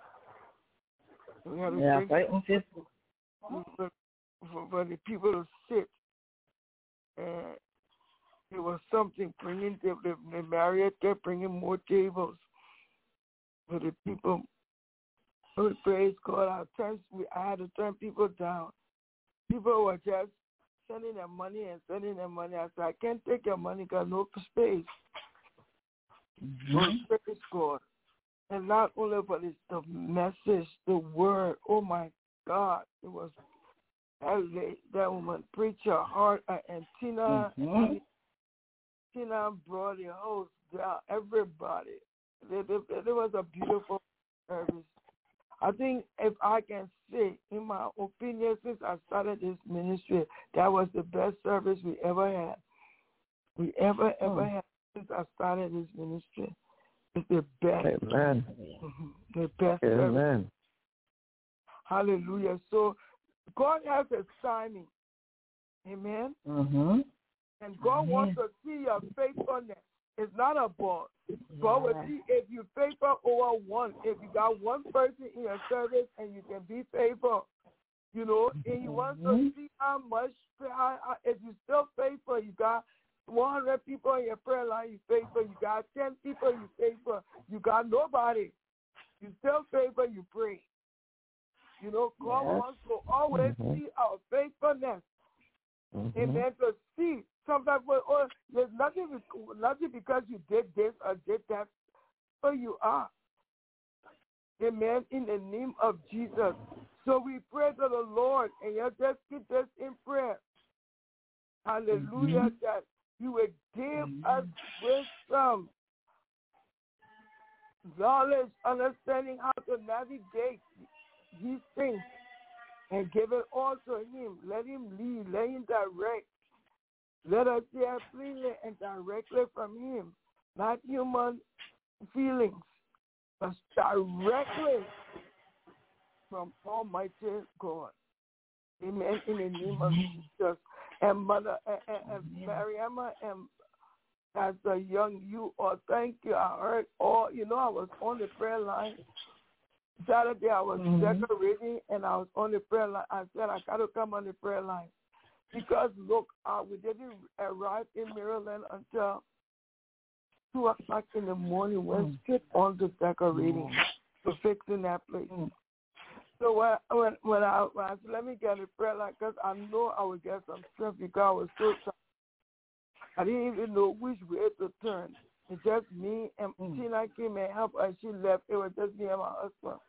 We had to yeah, bring right. people for, for, for the people to sit. And it was something bringing the, the, the Marriott kept bringing more tables for the people. We praise God. I, turned, we, I had to turn people down. People were just sending their money and sending their money. I said, I can't take your money because no space. Mm-hmm. So praise God. And not only but it's the message, the word. Oh my God. It was that lady, that woman preacher heart and Tina mm-hmm. Tina brought the host down, everybody. There, there, there was a beautiful service. I think if I can say, in my opinion, since I started this ministry, that was the best service we ever had. We ever, ever oh. had since I started this ministry. It's the best. Amen. Mm-hmm. The best Amen. service. Hallelujah. So God has a timing. Amen. Mm-hmm. And God Amen. wants to see your faithfulness. It's not a bond. But with you, if you favor over one, if you got one person in your service and you can be faithful, you know, and you want to see how much, how, how, if you still faithful, you got one hundred people in your prayer line, you faithful, you got ten people, you faithful, you got nobody, you still faithful, you pray. You know, God yes. wants to always mm-hmm. see our faithfulness. Mm-hmm. Amen. To see sometimes, oh, there's nothing, nothing because you did this or did that, but you are. Amen. In the name of Jesus. So we pray to the Lord, and you just keep this in prayer. Hallelujah. Mm-hmm. That you will give mm-hmm. us wisdom, knowledge, understanding how to navigate these things, and give it all to Him. Let Him lead. Let Him direct. Let us hear freely and directly from Him, not human feelings, but directly from Almighty God. Amen. In the name of Jesus. And Mother and, and, and Mariama and as a young you, or thank you. I heard all, you know, I was on the prayer line. Saturday I was mm-hmm. decorating and I was on the prayer line. I said I got to come on the prayer line. Because, look, uh, we didn't arrive in Maryland until two o'clock in the morning. We went straight on to decorating, to fixing that place. Mm. So when, when, when, I, when I said, let me get a prayer line, because I know I would get some strength because I was so tired. I didn't even know which way to turn. It's just me and mm. Tina came and helped her. She left. It was just me and my husband.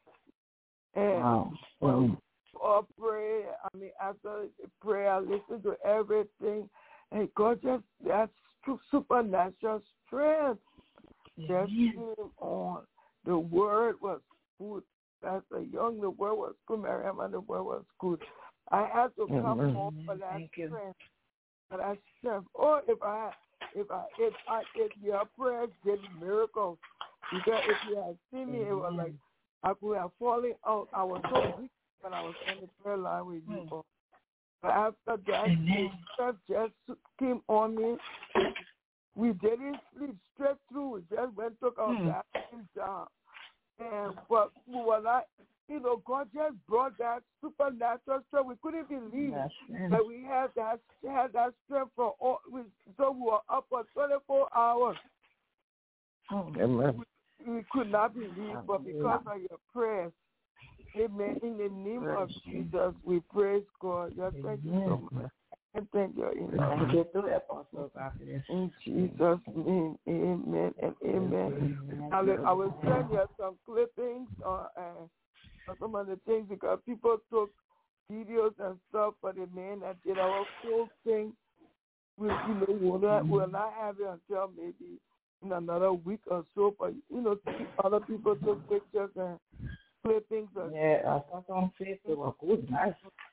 And wow. Um, or pray, I mean, after prayer, I listen to everything, and God just, that's supernatural strength just came on. The word was good. As a young, the word was good. Mariam, and the word was good. I had to come mm-hmm. home for that Thank strength. You. For that strength. Or if I, if I, if I, if your prayers did miracles, because if you had seen me, it was like I could have fallen out. I was so weak when I was on the prayer line with you. Mm. But after that, the strength just came on me. We didn't sleep straight through. We just went took our mm. back down. And but we were not, you know, God just brought that supernatural strength. We couldn't believe that we had that had that strength for all. We, so we were up for twenty-four hours. Oh, we, we could not believe, but because of your prayers, amen. In the name of Jesus, we praise God. Yes, thank you so much. And thank you. Thank you to Apostle Prophetess. In Jesus' name, amen and amen. I will, I will send you some clippings or uh, some of the things because people took videos and stuff for the men that did our full thing. We, you know, we'll not, we'll not have it until maybe in another week or so. But you know, other people took pictures and clippings. And yeah, I saw some Facebook. Good, nice.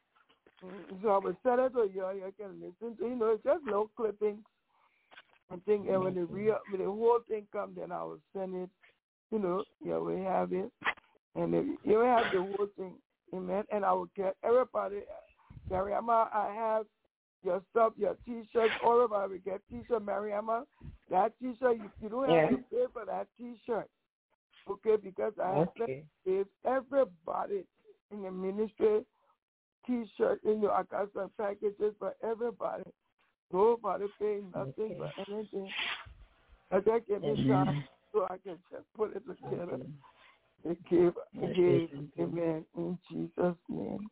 So I will send it to you. You can listen to. You know, it's just little clippings. I think, and when the real, when the whole thing comes, then I will send it. You know, yeah, we have it, and if you have the whole thing, amen. And I will get everybody. Mariama, I have your stuff, your T-shirts. All of us will get T-shirt. Mariama, that T-shirt, you, you don't have yeah. to pay for that T-shirt, okay? Because I have okay. to give everybody in the ministry T-shirt, you know, I got some packages for everybody. Nobody paying nothing okay. for anything. I just give me time so I can just put it together. It gave, it gave, amen, in Jesus' name.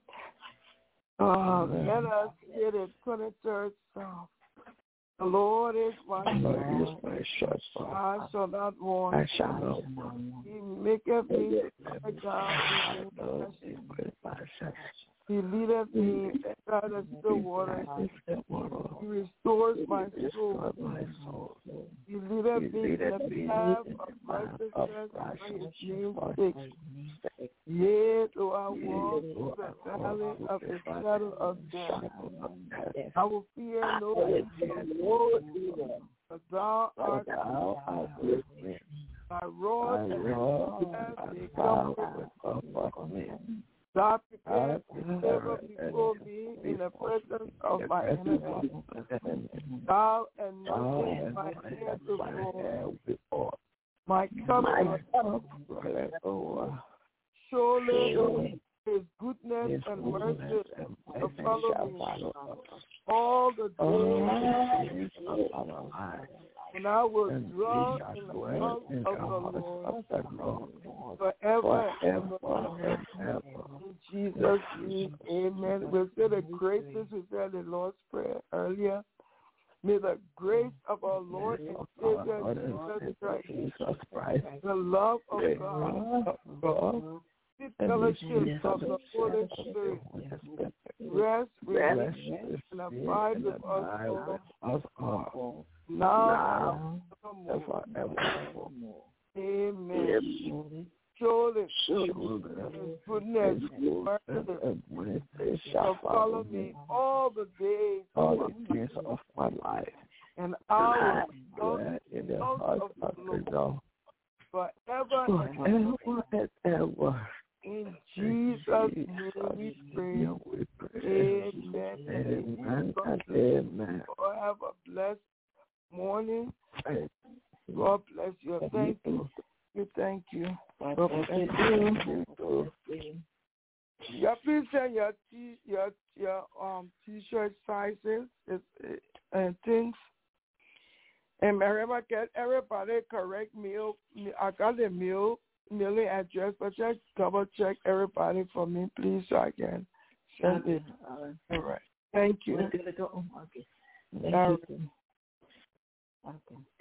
Oh, let us hear the twenty-third song. The Lord is my shepherd. I shall not want. I shall not want. He maketh me lie down. He leadeth me beside the still waters. He restores my soul. He leadeth me in the path of righteousness for his name's sake. Yea, though I walk through the valley of the shadow of death, I will fear no evil, for thou art with me. Thy rod and thy staff, they comfort me. Thou prepares the table before me in the the presence of my enemies. Thou anointest my head with oil. My cup runneth over. Surely His goodness and mercy shall follow me all the days of my life. And I will draw in the house of the Lord forever and ever. In Jesus' name, amen. We said the graces, we said the Lord's Prayer earlier. May the grace of our Lord and Savior Jesus Christ, the love of God, the fellowship of the Holy Spirit, rest, rest, and abide with us all, now and forever. Amen. Surely, His goodness and mercy shall follow me all the days of my life, and I will dwell in the house of the Lord forever and ever. In Jesus' name we pray. Amen. Amen. Amen. Have a blessed morning. God bless you. Thank you. We thank you. God bless you. Yeah, please send your t your your um t-shirt sizes and things. And remember, get everybody correct mail. I got the mail mailing address, but just double check everybody for me, please, so I can send it. All right. Thank you. Okay. All right. Okay.